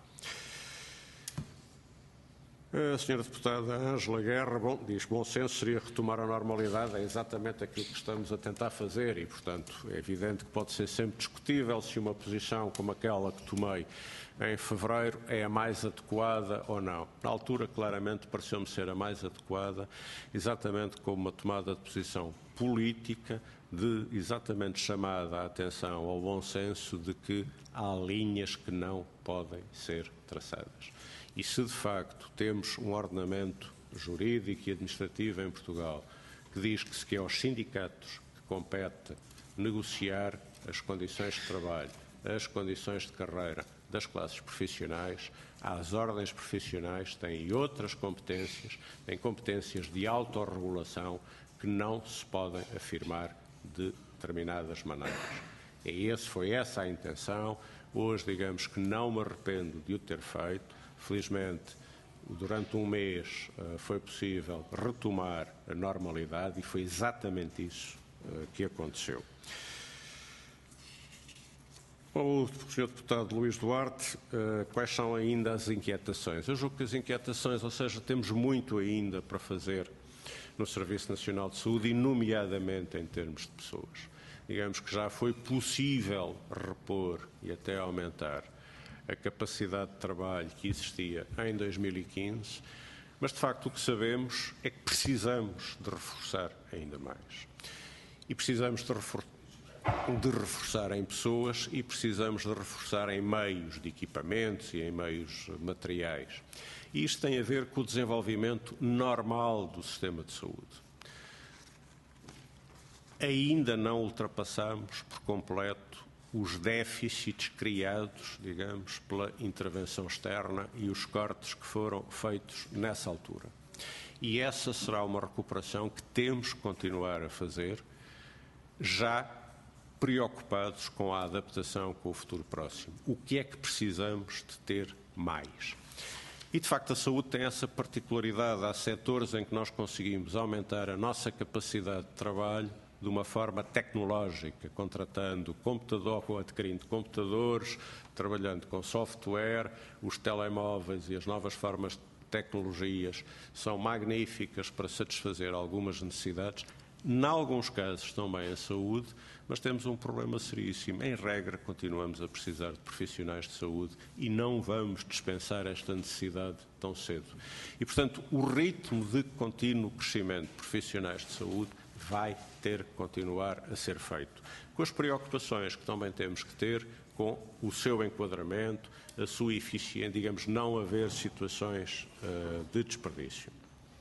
A senhora deputada Ângela Guerra diz que bom senso seria retomar a normalidade, é exatamente aquilo que estamos a tentar fazer e, portanto, é evidente que pode ser sempre discutível se uma posição como aquela que tomei em fevereiro é a mais adequada ou não. Na altura, claramente, pareceu-me ser a mais adequada, exatamente como uma tomada de posição política, de exatamente chamada a atenção ao bom senso de que há linhas que não podem ser traçadas. E se de facto temos um ordenamento jurídico e administrativo em Portugal que diz que é aos sindicatos que compete negociar as condições de trabalho, as condições de carreira das classes profissionais, as ordens profissionais têm outras competências, têm competências de autorregulação que não se podem afirmar de determinadas maneiras. Foi essa a intenção. Hoje, digamos que não me arrependo de o ter feito. Felizmente, durante um mês foi possível retomar a normalidade e foi exatamente isso que aconteceu. O Sr. Deputado Luís Duarte, quais são ainda as inquietações? Eu julgo que as inquietações, ou seja, temos muito ainda para fazer no Serviço Nacional de Saúde e nomeadamente em termos de pessoas. Digamos que já foi possível repor e até aumentar a capacidade de trabalho que existia em 2015, mas de facto o que sabemos é que precisamos de reforçar ainda mais. E precisamos de reforçar em pessoas e precisamos de reforçar em meios de equipamentos e em meios materiais. E isto tem a ver com o desenvolvimento normal do sistema de saúde. Ainda não ultrapassamos por completo os déficits criados, digamos, pela intervenção externa e os cortes que foram feitos nessa altura. E essa será uma recuperação que temos que continuar a fazer, já preocupados com a adaptação com o futuro próximo. O que é que precisamos de ter mais? E, de facto, a saúde tem essa particularidade. Há setores em que nós conseguimos aumentar a nossa capacidade de trabalho de uma forma tecnológica, contratando computador ou adquirindo computadores, trabalhando com software, os telemóveis e as novas formas de tecnologias são magníficas para satisfazer algumas necessidades. Em alguns casos também a saúde, mas temos um problema seríssimo. Em regra, continuamos a precisar de profissionais de saúde e não vamos dispensar esta necessidade tão cedo. E, portanto, o ritmo de contínuo crescimento de profissionais de saúde vai ter que continuar a ser feito, com as preocupações que também temos que ter com o seu enquadramento, a sua eficiência, digamos, não haver situações de desperdício.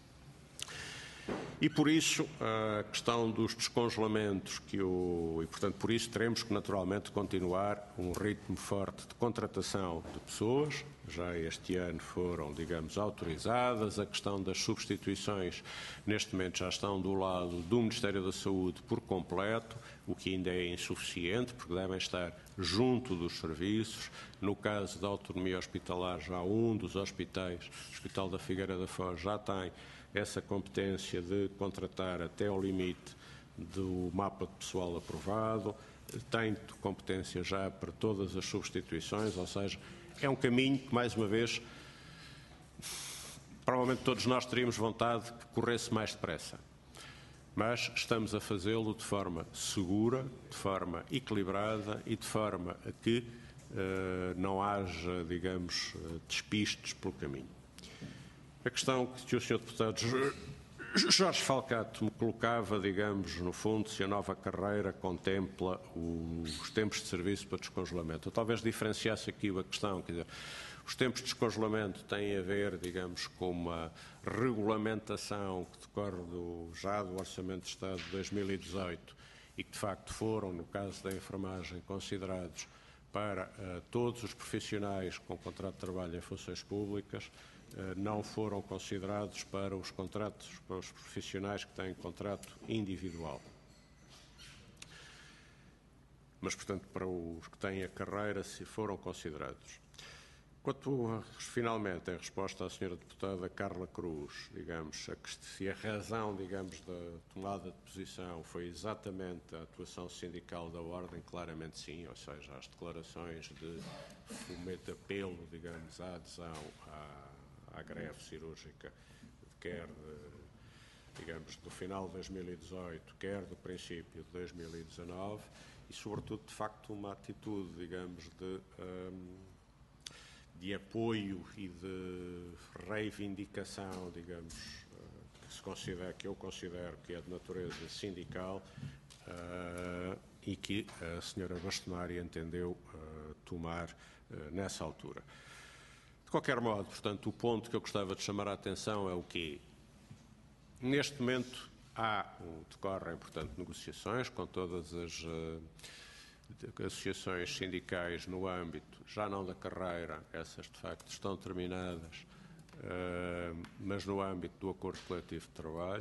E por isso, a questão dos descongelamentos, e portanto por isso teremos que naturalmente continuar um ritmo forte de contratação de pessoas, já este ano foram, digamos, autorizadas. A questão das substituições, neste momento, já estão do lado do Ministério da Saúde por completo, o que ainda é insuficiente, porque devem estar junto dos serviços. No caso da autonomia hospitalar, já um dos hospitais, o Hospital da Figueira da Foz, já tem essa competência de contratar até ao limite do mapa de pessoal aprovado, tem competência já para todas as substituições, ou seja, é um caminho que, mais uma vez, provavelmente todos nós teríamos vontade que corresse mais depressa. Mas estamos a fazê-lo de forma segura, de forma equilibrada e de forma a que não haja, digamos, despistes pelo caminho. A questão que o Sr. Deputado Jorge Falcato me colocava, digamos, no fundo, se a nova carreira contempla os tempos de serviço para descongelamento. Eu talvez diferenciasse aqui a questão, quer dizer, os tempos de descongelamento têm a ver, digamos, com uma regulamentação que decorre já do Orçamento de Estado de 2018 e que, de facto, foram, no caso da enfermagem, considerados para todos os profissionais com contrato de trabalho em funções públicas, não foram considerados para os contratos, para os profissionais que têm contrato individual. Mas, portanto, para os que têm a carreira, se foram considerados. Quanto, finalmente, em resposta à Sra. Deputada Carla Cruz, digamos, se a razão, digamos, da tomada de posição foi exatamente a atuação sindical da Ordem, claramente sim, ou seja, as declarações de fomento, apelo, digamos, à adesão à greve cirúrgica, quer, digamos, do final de 2018, quer do princípio de 2019, e, sobretudo, de facto, uma atitude, digamos, de apoio e de reivindicação, digamos, que eu considero que é de natureza sindical e que a Sra. Bastonária entendeu tomar nessa altura. De qualquer modo, portanto, o ponto que eu gostava de chamar a atenção é o quê? Neste momento decorrem, portanto, negociações com todas as associações sindicais no âmbito, já não da carreira, essas de facto estão terminadas, mas no âmbito do acordo coletivo de trabalho.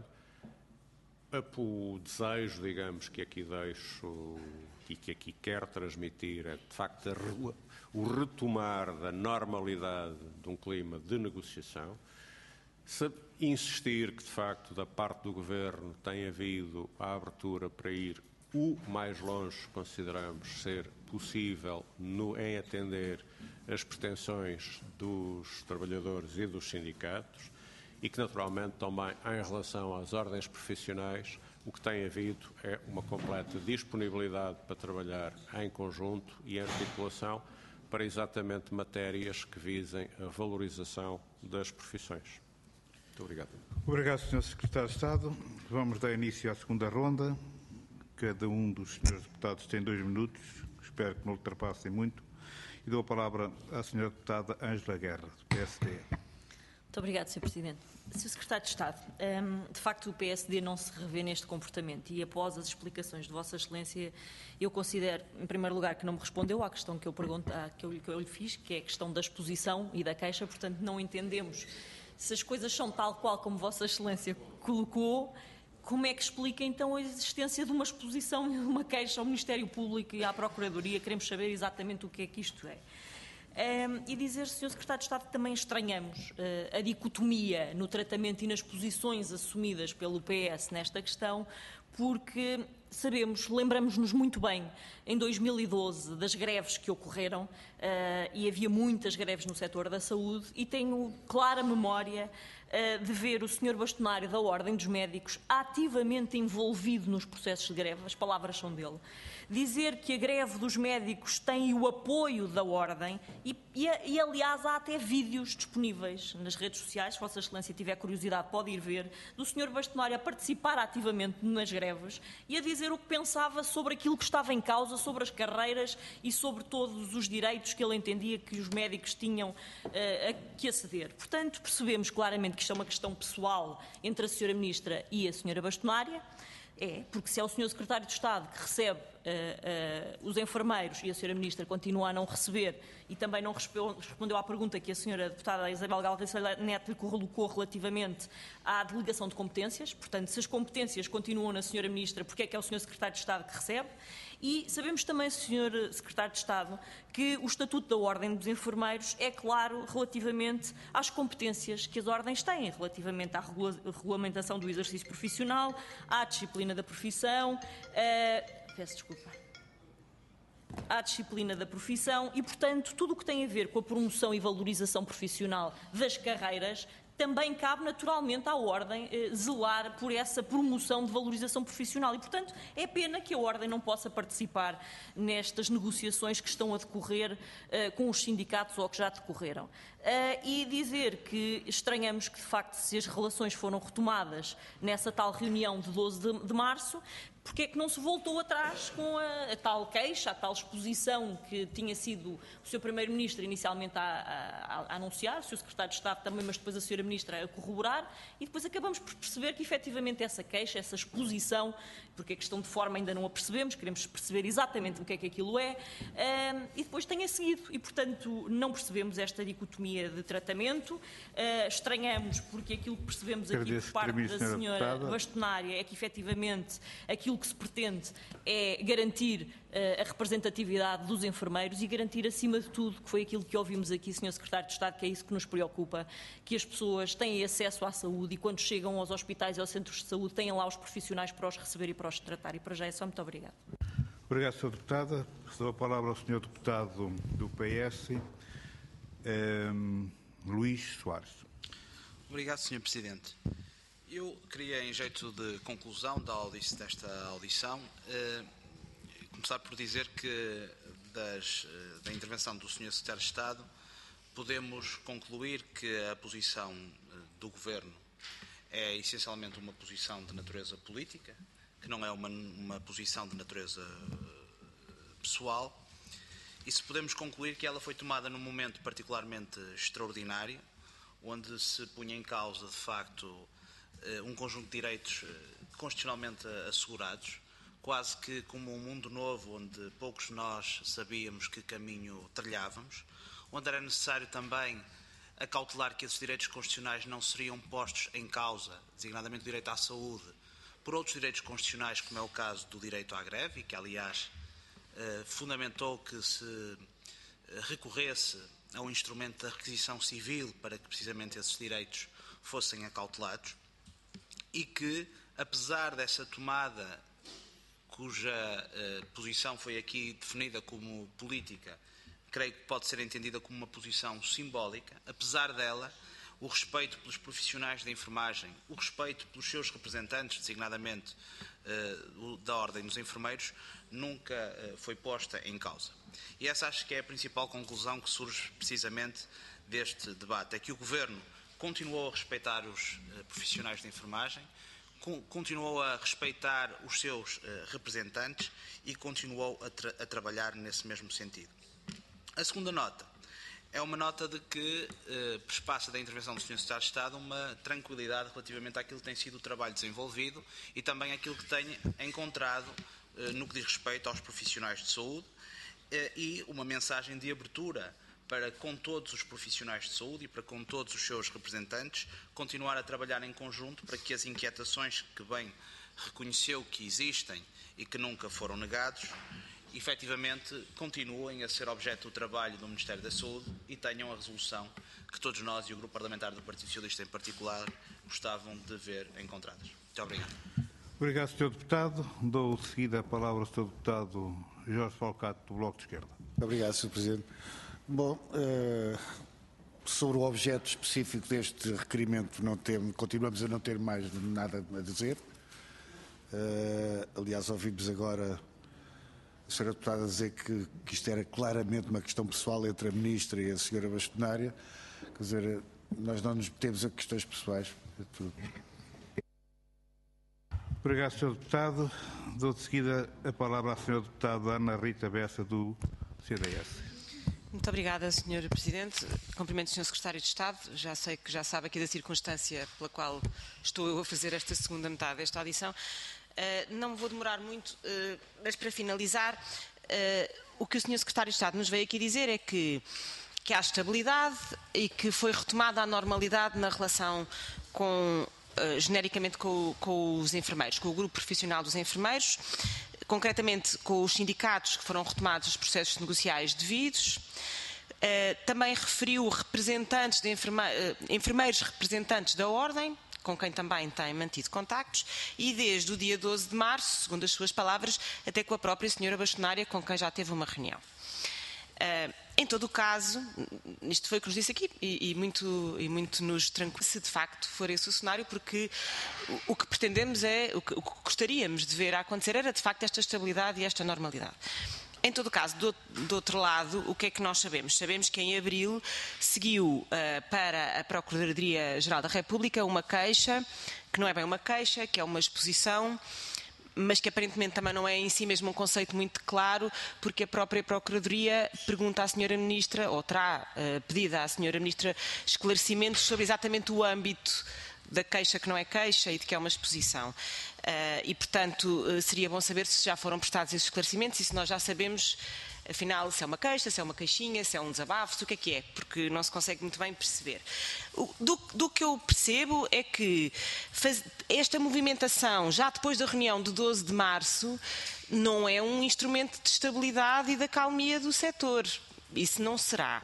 O desejo, digamos, que aqui deixo e que aqui quero transmitir é, de facto, o retomar da normalidade de um clima de negociação, insistir que, de facto, da parte do Governo tem havido a abertura para ir o mais longe consideramos ser possível em atender as pretensões dos trabalhadores e dos sindicatos e que, naturalmente, também em relação às ordens profissionais, o que tem havido é uma completa disponibilidade para trabalhar em conjunto e em articulação para exatamente matérias que visem a valorização das profissões. Muito obrigado. Obrigado, Sr. Secretário de Estado. Vamos dar início à segunda ronda. Cada um dos senhores deputados tem 2 minutos. Espero que não ultrapassem muito. E dou a palavra à Sra. Deputada Ângela Guerra, do PSD. Muito obrigado, Sr. Presidente. Sr. Secretário de Estado, de facto o PSD não se revê neste comportamento e após as explicações de Vossa Excelência, eu considero, em primeiro lugar, que não me respondeu à questão que eu lhe fiz, que é a questão da exposição e da queixa, portanto não entendemos se as coisas são tal qual como Vossa Excelência colocou. Como é que explica, então, a existência de uma exposição e de uma queixa ao Ministério Público e à Procuradoria? Queremos saber exatamente o que é que isto é. E dizer, Sr. Secretário de Estado, que também estranhamos a dicotomia no tratamento e nas posições assumidas pelo PS nesta questão, porque lembramos-nos muito bem, em 2012, das greves que ocorreram, e havia muitas greves no setor da saúde, e tenho clara memória de ver o Sr. Bastonário da Ordem dos Médicos ativamente envolvido nos processos de greve, as palavras são dele, dizer que a greve dos médicos tem o apoio da Ordem e aliás, há até vídeos disponíveis nas redes sociais, se Vossa Excelência tiver curiosidade pode ir ver, do Sr. Bastonário a participar ativamente nas greves e a dizer o que pensava sobre aquilo que estava em causa, sobre as carreiras e sobre todos os direitos que ele entendia que os médicos tinham que aceder. Portanto, percebemos claramente que isto é uma questão pessoal entre a Sra. Ministra e a Sra. Bastonária, porque se é o Sr. Secretário de Estado que recebe os enfermeiros e a Sra. Ministra continua a não receber e também não respondeu à pergunta que a Sra. Deputada Isabel Galriça Neto lhe colocou relativamente à delegação de competências. Portanto, se as competências continuam na Sra. Ministra, porque é que é o Sr. Secretário de Estado que recebe? E sabemos também, Sr. Secretário de Estado, que o Estatuto da Ordem dos Enfermeiros é claro relativamente às competências que as ordens têm, relativamente à regulamentação do exercício profissional, à disciplina da profissão, à disciplina da profissão e, portanto, tudo o que tem a ver com a promoção e valorização profissional das carreiras também cabe naturalmente à Ordem zelar por essa promoção de valorização profissional e, portanto, é pena que a Ordem não possa participar nestas negociações que estão a decorrer com os sindicatos ou que já decorreram. E dizer que estranhamos que, de facto, se as relações foram retomadas nessa tal reunião de 12 de março, porque é que não se voltou atrás com a tal queixa, a tal exposição que tinha sido o Sr. Primeiro-Ministro inicialmente a anunciar, o Sr. Secretário de Estado também, mas depois a Sra. Ministra a corroborar, e depois acabamos por perceber que efetivamente essa queixa, essa exposição, porque a questão de forma ainda não a percebemos, queremos perceber exatamente o que é que aquilo é, e depois tenha seguido, e portanto não percebemos esta dicotomia de tratamento, estranhamos porque aquilo que percebemos aqui por parte da Sra. Bastonária é que efetivamente aquilo que se pretende é garantir a representatividade dos enfermeiros e garantir, acima de tudo, que foi aquilo que ouvimos aqui, Sr. Secretário de Estado, que é isso que nos preocupa, que as pessoas têm acesso à saúde e quando chegam aos hospitais e aos centros de saúde têm lá os profissionais para os receber e para os tratar. E para já é só. Muito obrigada. Obrigado, Sra. Deputada. Dou a palavra ao Sr. Deputado do PS, Luís Soares. Obrigado, Sr. Presidente. Eu queria, em jeito de conclusão desta audição, começar por dizer que da intervenção do Sr. Secretário de Estado podemos concluir que a posição do Governo é essencialmente uma posição de natureza política, que não é uma posição de natureza pessoal, e se podemos concluir que ela foi tomada num momento particularmente extraordinário, onde se punha em causa, de facto, um conjunto de direitos constitucionalmente assegurados, quase que como um mundo novo onde poucos de nós sabíamos que caminho trilhávamos, onde era necessário também acautelar que esses direitos constitucionais não seriam postos em causa, designadamente o direito à saúde, por outros direitos constitucionais, como é o caso do direito à greve, e que, aliás, fundamentou que se recorresse a um instrumento da requisição civil para que precisamente esses direitos fossem acautelados, e que, apesar dessa tomada, cuja posição foi aqui definida como política, creio que pode ser entendida como uma posição simbólica, apesar dela, o respeito pelos profissionais da enfermagem, o respeito pelos seus representantes, designadamente da Ordem dos Enfermeiros, nunca foi posta em causa. E essa acho que é a principal conclusão que surge precisamente deste debate, é que o Governo continuou a respeitar os profissionais de enfermagem, continuou a respeitar os seus representantes e continuou a trabalhar nesse mesmo sentido. A segunda nota é uma nota de que perspassa da intervenção do Sr. Secretário de Estado uma tranquilidade relativamente àquilo que tem sido o trabalho desenvolvido e também àquilo que tem encontrado no que diz respeito aos profissionais de saúde e uma mensagem de abertura para, com todos os profissionais de saúde e para com todos os seus representantes, continuar a trabalhar em conjunto para que as inquietações que bem reconheceu que existem e que nunca foram negados, efetivamente continuem a ser objeto do trabalho do Ministério da Saúde e tenham a resolução que todos nós e o Grupo Parlamentar do Partido Socialista em particular gostavam de ver encontradas. Muito obrigado. Obrigado, Sr. Deputado. Dou de seguida a palavra ao Sr. Deputado Jorge Falcato, do Bloco de Esquerda. Obrigado, Sr. Presidente. Bom, sobre o objeto específico deste requerimento continuamos a não ter mais nada a dizer. Aliás, ouvimos agora a Sra. Deputada dizer que isto era claramente uma questão pessoal entre a Ministra e a Sra. Bastonária. Quer dizer, nós não nos metemos a questões pessoais. É tudo. Obrigado, Sr. Deputado. Dou de seguida a palavra à Sra. Deputada Ana Rita Bessa, do CDS. Muito obrigada, Sr. Presidente. Cumprimento o Sr. Secretário de Estado. Já sei que já sabe aqui da circunstância pela qual estou a fazer esta segunda metade desta audição. Não me vou demorar muito, mas para finalizar, o que o Sr. Secretário de Estado nos veio aqui dizer é que há estabilidade e que foi retomada a normalidade na relação genericamente com os enfermeiros, com o grupo profissional dos enfermeiros, concretamente com os sindicatos que foram retomados os processos negociais devidos. Também referiu representantes de enfermeiros representantes da Ordem, com quem também tem mantido contactos, e desde o dia 12 de março, segundo as suas palavras, até com a própria senhora bastonária, com quem já teve uma reunião. Em todo o caso, isto foi o que nos disse aqui e muito nos tranquiliza se de facto for esse o cenário, porque o que pretendemos o que gostaríamos de ver a acontecer era de facto esta estabilidade e esta normalidade. Em todo o caso, do outro lado, o que é que nós sabemos? Sabemos que em abril seguiu para a Procuradoria-Geral da República uma queixa, que não é bem uma queixa, que é uma exposição, mas que aparentemente também não é em si mesmo um conceito muito claro, porque a própria Procuradoria pergunta à Sra. Ministra, ou terá pedido à Sra. Ministra esclarecimentos sobre exatamente o âmbito da queixa que não é queixa e de que é uma exposição. E, portanto, seria bom saber se já foram prestados esses esclarecimentos e se nós já sabemos, afinal, se é uma queixa, se é uma queixinha, se é um desabafo, o que é, porque não se consegue muito bem perceber. Do que eu percebo é que esta movimentação, já depois da reunião de 12 de março, não é um instrumento de estabilidade e de acalmia do setor. Isso não será.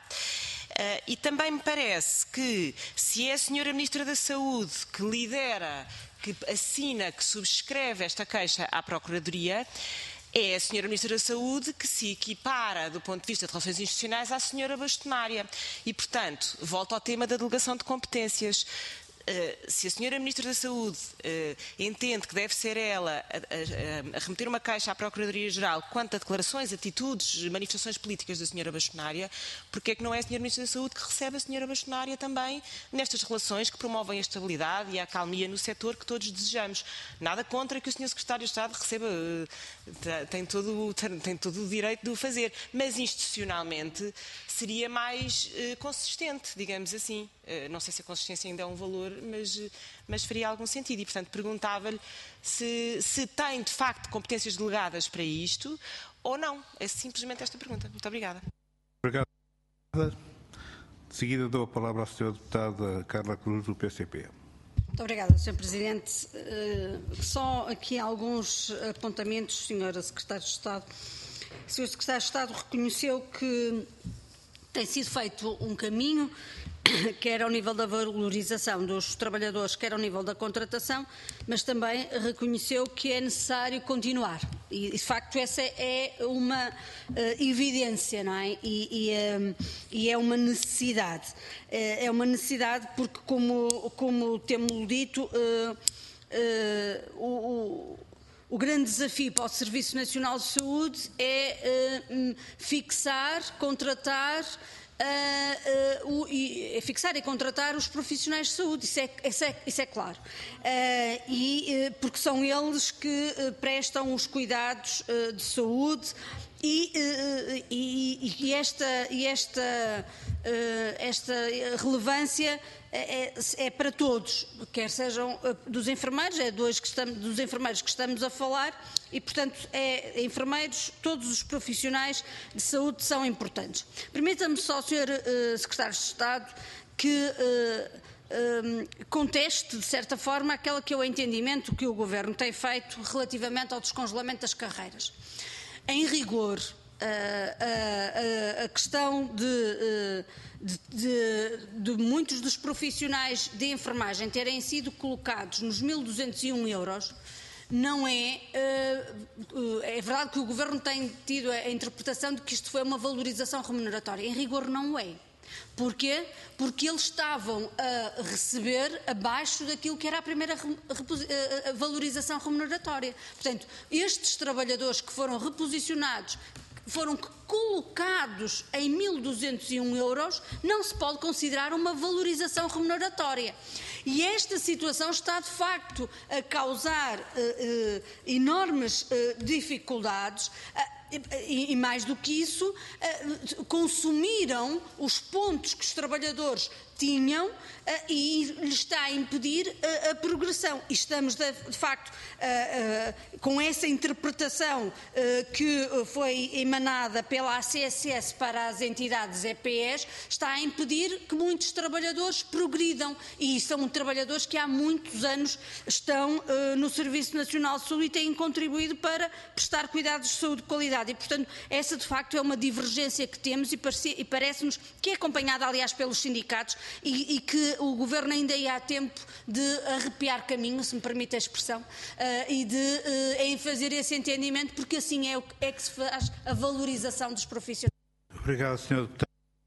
E também me parece que, se é a Sra. Ministra da Saúde que lidera, que assina, que subscreve esta queixa à Procuradoria, é a Sra. Ministra da Saúde que se equipara, do ponto de vista de relações institucionais, à Sra. Bastonária. E, portanto, volto ao tema da delegação de competências. Se a Sra. Ministra da Saúde entende que deve ser ela a remeter uma queixa à Procuradoria-Geral quanto a declarações, atitudes, manifestações políticas da Sra. Bastonária, porque é que não é a Sra. Ministra da Saúde que recebe a Sra. Bastonária também nestas relações que promovem a estabilidade e a acalmia no setor que todos desejamos? Nada contra que o Sr. Secretário de Estado receba, tem todo o direito de o fazer, mas institucionalmente seria mais consistente, digamos assim. Não sei se a consistência ainda é um valor, mas faria algum sentido. E, portanto, perguntava-lhe se tem, de facto, competências delegadas para isto ou não. É simplesmente esta pergunta. Muito obrigada. Obrigado. De seguida dou a palavra à Sra. Deputada Carla Cruz, do PCP. Muito obrigada, Sr. Presidente. Só aqui alguns apontamentos, Sra. Secretária de Estado. O Sr. Secretário de Estado reconheceu que tem sido feito um caminho, quer ao nível da valorização dos trabalhadores, quer ao nível da contratação, mas também reconheceu que é necessário continuar. E, de facto, essa é uma evidência, não é? E é uma necessidade. É uma necessidade porque, como temos dito, o grande desafio para o Serviço Nacional de Saúde é fixar, contratar fixar e contratar os profissionais de saúde, isso é claro, porque são eles que prestam os cuidados de saúde e esta relevância é para todos, quer sejam dos enfermeiros, dos enfermeiros que estamos a falar e, portanto, enfermeiros, todos os profissionais de saúde são importantes. Permita-me só, Sr. Secretário de Estado, que conteste, de certa forma, aquele que é o entendimento que o Governo tem feito relativamente ao descongelamento das carreiras. Em rigor, a questão de muitos dos profissionais de enfermagem terem sido colocados nos 1.201 euros, não é verdade que o Governo tem tido a interpretação de que isto foi uma valorização remuneratória. Em rigor não é. Porquê? Porque eles estavam a receber abaixo daquilo que era a primeira valorização remuneratória. Portanto, estes trabalhadores que foram reposicionados, foram colocados em 1.201 euros, não se pode considerar uma valorização remuneratória. E esta situação está, de facto, a causar enormes dificuldades. E mais do que isso, consumiram os pontos que os trabalhadores tinham e lhes está a impedir a progressão. E estamos, de facto, com essa interpretação que foi emanada pela ACSS para as entidades EPEs, está a impedir que muitos trabalhadores progridam. E são trabalhadores que há muitos anos estão no Serviço Nacional de Saúde e têm contribuído para prestar cuidados de saúde de qualidade. E, portanto, essa de facto é uma divergência que temos e parece-nos que é acompanhada, aliás, pelos sindicatos e que o Governo ainda há tempo de arrepiar caminho, se me permite a expressão, e em fazer esse entendimento, porque assim é que se faz a valorização dos profissionais. Obrigado, Sr. Deputado.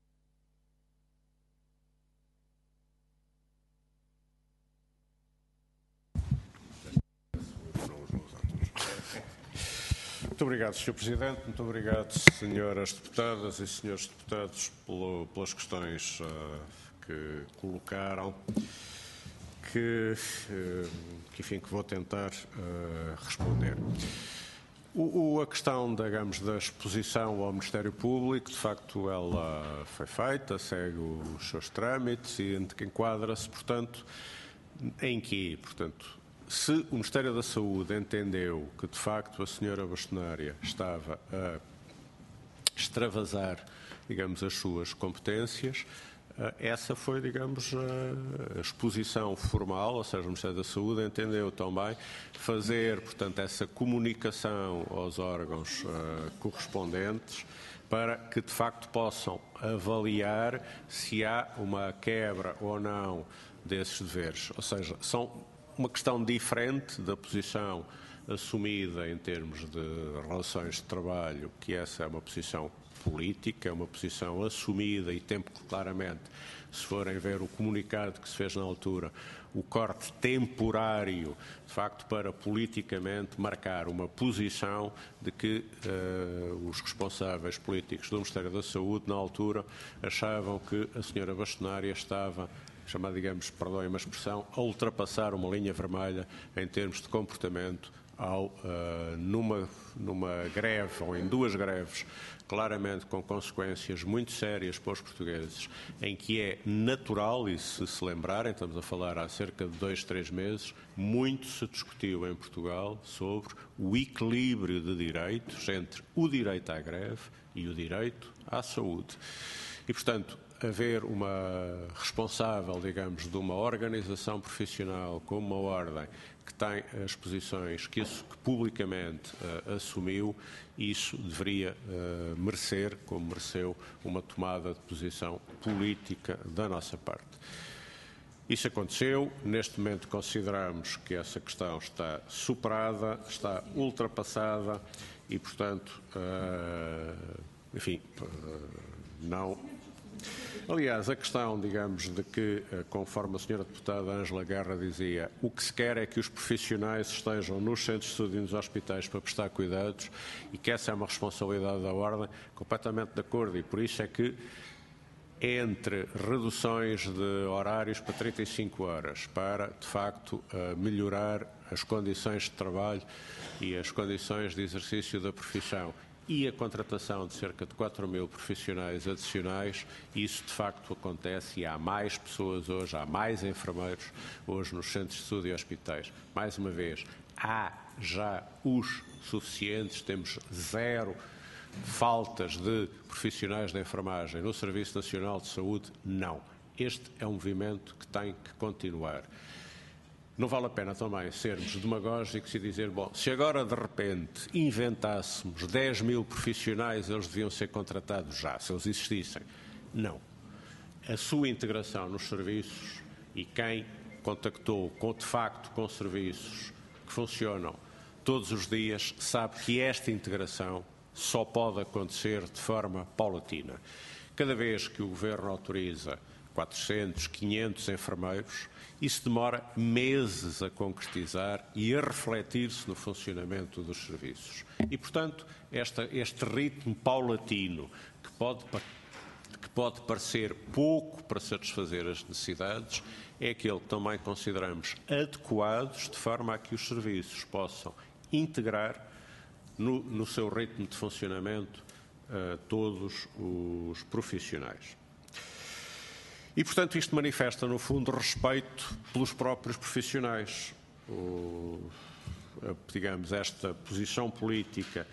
Muito obrigado, Sr. Presidente. Muito obrigado, senhoras deputadas e senhores deputados, pelas questões que colocaram, que vou tentar responder. A questão, digamos, da exposição ao Ministério Público, de facto, ela foi feita, segue os seus trâmites e enquadra-se, portanto, em que, portanto, se o Ministério da Saúde entendeu que, de facto, a senhora bastonária estava a extravasar, digamos, as suas competências, essa foi, digamos, a exposição formal, ou seja, o Ministério da Saúde entendeu também fazer, portanto, essa comunicação aos órgãos correspondentes para que, de facto, possam avaliar se há uma quebra ou não desses deveres. Ou seja, são uma questão diferente da posição assumida em termos de relações de trabalho, que essa é uma posição política, é uma posição assumida e tem claramente, se forem ver o comunicado que se fez na altura, o corte temporário, de facto, para politicamente marcar uma posição de que os responsáveis políticos do Ministério da Saúde, na altura, achavam que a senhora bastonária estava, chamada, digamos, perdoem uma expressão, a ultrapassar uma linha vermelha em termos de comportamento numa greve ou em duas greves, claramente com consequências muito sérias para os portugueses, em que é natural, e se lembrarem, estamos a falar há cerca de 2, 3 meses, muito se discutiu em Portugal sobre o equilíbrio de direitos entre o direito à greve e o direito à saúde. E, portanto, haver uma responsável, digamos, de uma organização profissional como uma ordem que tem as posições que publicamente assumiu, isso deveria merecer, como mereceu, uma tomada de posição política da nossa parte. Isso aconteceu, neste momento consideramos que essa questão está superada, está ultrapassada e, portanto, enfim, não... Aliás, a questão, digamos, de que, conforme a senhora deputada Ângela Guerra dizia, o que se quer é que os profissionais estejam nos centros de saúde e nos hospitais para prestar cuidados e que essa é uma responsabilidade da Ordem, completamente de acordo, e por isso é que entre reduções de horários para 35 horas, para, de facto, melhorar as condições de trabalho e as condições de exercício da profissão, e a contratação de cerca de 4.000 profissionais adicionais, isso de facto acontece e há mais pessoas hoje, há mais enfermeiros hoje nos centros de saúde e hospitais. Mais uma vez, há já os suficientes, temos 0 faltas de profissionais de enfermagem no Serviço Nacional de Saúde? Não. Este é um movimento que tem que continuar. Não vale a pena também sermos demagógicos e dizer, bom, se agora de repente inventássemos 10.000 profissionais, eles deviam ser contratados já, se eles existissem. Não. A sua integração nos serviços e quem contactou de facto com serviços que funcionam todos os dias sabe que esta integração só pode acontecer de forma paulatina. Cada vez que o Governo autoriza 400, 500 enfermeiros, isso demora meses a concretizar e a refletir-se no funcionamento dos serviços. E, portanto, este ritmo paulatino, que pode parecer pouco para satisfazer as necessidades, é aquele que também consideramos adequados, de forma a que os serviços possam integrar no seu ritmo de funcionamento todos os profissionais. E, portanto, isto manifesta, no fundo, respeito pelos próprios profissionais. Digamos, esta posição política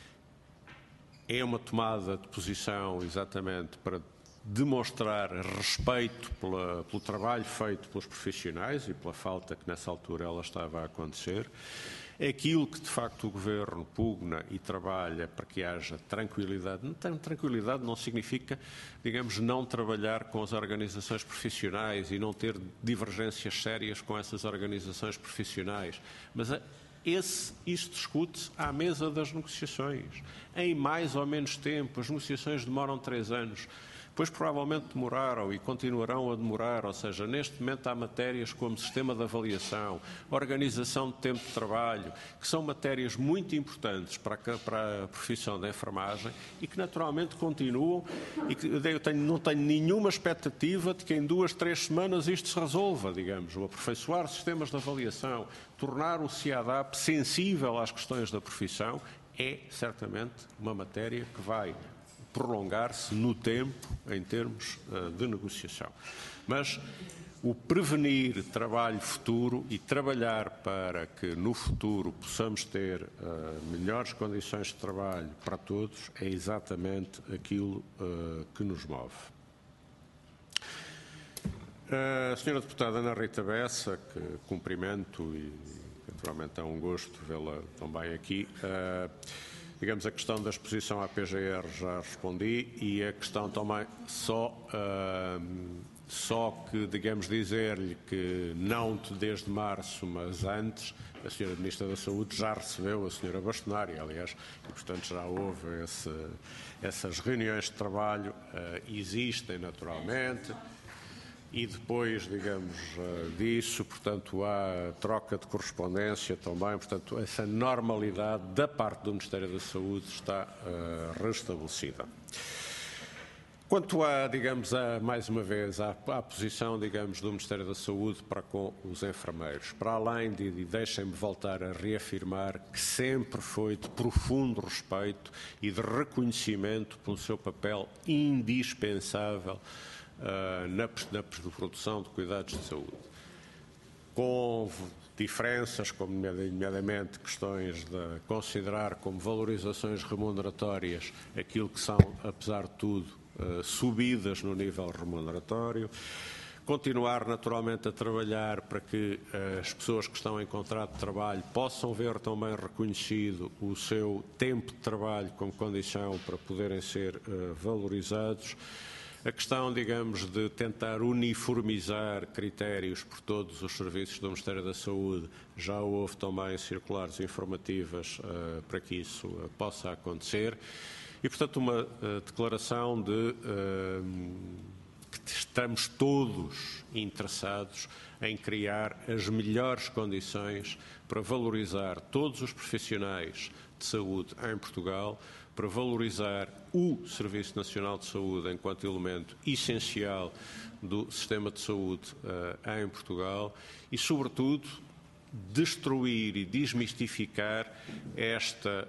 é uma tomada de posição exatamente para demonstrar respeito pelo trabalho feito pelos profissionais e pela falta que nessa altura ela estava a acontecer. É aquilo que de facto o Governo pugna e trabalha para que haja tranquilidade. Tranquilidade não significa, digamos, não trabalhar com as organizações profissionais e não ter divergências sérias com essas organizações profissionais, mas isto discute-se à mesa das negociações, em mais ou menos tempo. As negociações demoram 3 anos, pois provavelmente demoraram e continuarão a demorar, ou seja, neste momento há matérias como sistema de avaliação, organização de tempo de trabalho, que são matérias muito importantes para a profissão da enfermagem e que naturalmente continuam e que não tenho nenhuma expectativa de que em 2, 3 semanas isto se resolva, digamos, o aperfeiçoar sistemas de avaliação, tornar o CIADAP sensível às questões da profissão, é certamente uma matéria que vai prolongar-se no tempo em termos de negociação. Mas o prevenir trabalho futuro e trabalhar para que no futuro possamos ter melhores condições de trabalho para todos é exatamente aquilo que nos move. A senhora deputada Ana Rita Bessa, que cumprimento e naturalmente é um gosto vê-la também aqui, digamos, a questão da exposição à PGR já respondi e a questão também só que, digamos, dizer-lhe que não desde março, mas antes, a Sra. Ministra da Saúde já recebeu a Sra. Bastonária, aliás, e, portanto, já houve essas reuniões de trabalho, existem naturalmente. E depois, digamos, disso, portanto, há troca de correspondência também, portanto, essa normalidade da parte do Ministério da Saúde está restabelecida. Quanto a, digamos, mais uma vez, à posição, digamos, do Ministério da Saúde para com os enfermeiros, para além de, e deixem-me voltar a reafirmar, que sempre foi de profundo respeito e de reconhecimento pelo seu papel indispensável na produção de cuidados de saúde, com diferenças, como nomeadamente questões de considerar como valorizações remuneratórias aquilo que são, apesar de tudo, subidas no nível remuneratório, continuar naturalmente a trabalhar para que as pessoas que estão em contrato de trabalho possam ver também reconhecido o seu tempo de trabalho como condição para poderem ser valorizados. A questão, digamos, de tentar uniformizar critérios por todos os serviços do Ministério da Saúde, já houve também circulares informativas para que isso possa acontecer. E, portanto, uma declaração de que estamos todos interessados em criar as melhores condições para valorizar todos os profissionais de saúde em Portugal, para valorizar o Serviço Nacional de Saúde enquanto elemento essencial do sistema de saúde em Portugal e, sobretudo, destruir e desmistificar esta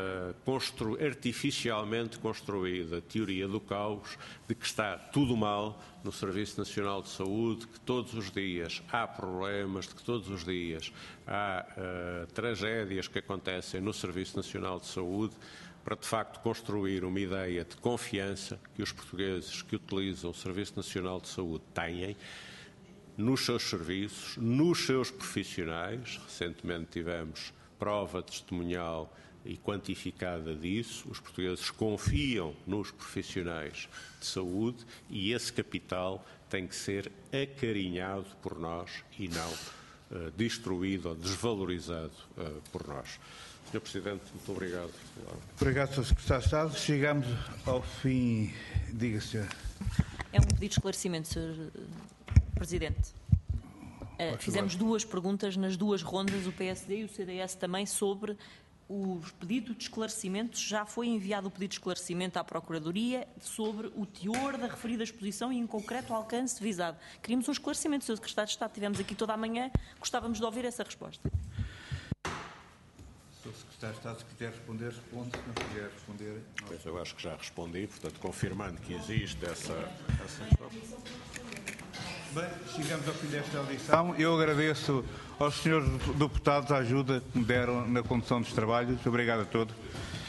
artificialmente construída teoria do caos de que está tudo mal no Serviço Nacional de Saúde, que todos os dias há problemas, de que todos os dias há tragédias que acontecem no Serviço Nacional de Saúde, para de facto construir uma ideia de confiança que os portugueses que utilizam o Serviço Nacional de Saúde têm nos seus serviços, nos seus profissionais. Recentemente tivemos prova testemunhal e quantificada disso. Os portugueses confiam nos profissionais de saúde e esse capital tem que ser acarinhado por nós e não destruído ou desvalorizado por nós. Sr. Presidente, muito obrigado. Obrigado, Sr. Secretário de Estado. Chegamos ao fim. Diga, Sr. É um pedido de esclarecimento, Sr. Presidente. Fizemos 2 perguntas nas 2 rondas, o PSD e o CDS também, sobre o pedido de esclarecimento. Já foi enviado o pedido de esclarecimento à Procuradoria sobre o teor da referida exposição e, em concreto, o alcance visado. Queríamos um esclarecimento, Sr. Secretário de Estado. Tivemos aqui toda a manhã, gostávamos de ouvir essa resposta. Sr. Secretário de Estado, se quiser responder, responde. Se não quiser responder, não. Pois eu acho que já respondi, portanto, confirmando que existe essa questão. Bem, chegamos ao fim desta audição. Eu agradeço aos senhores deputados a ajuda que me deram na condução dos trabalhos. Obrigado a todos.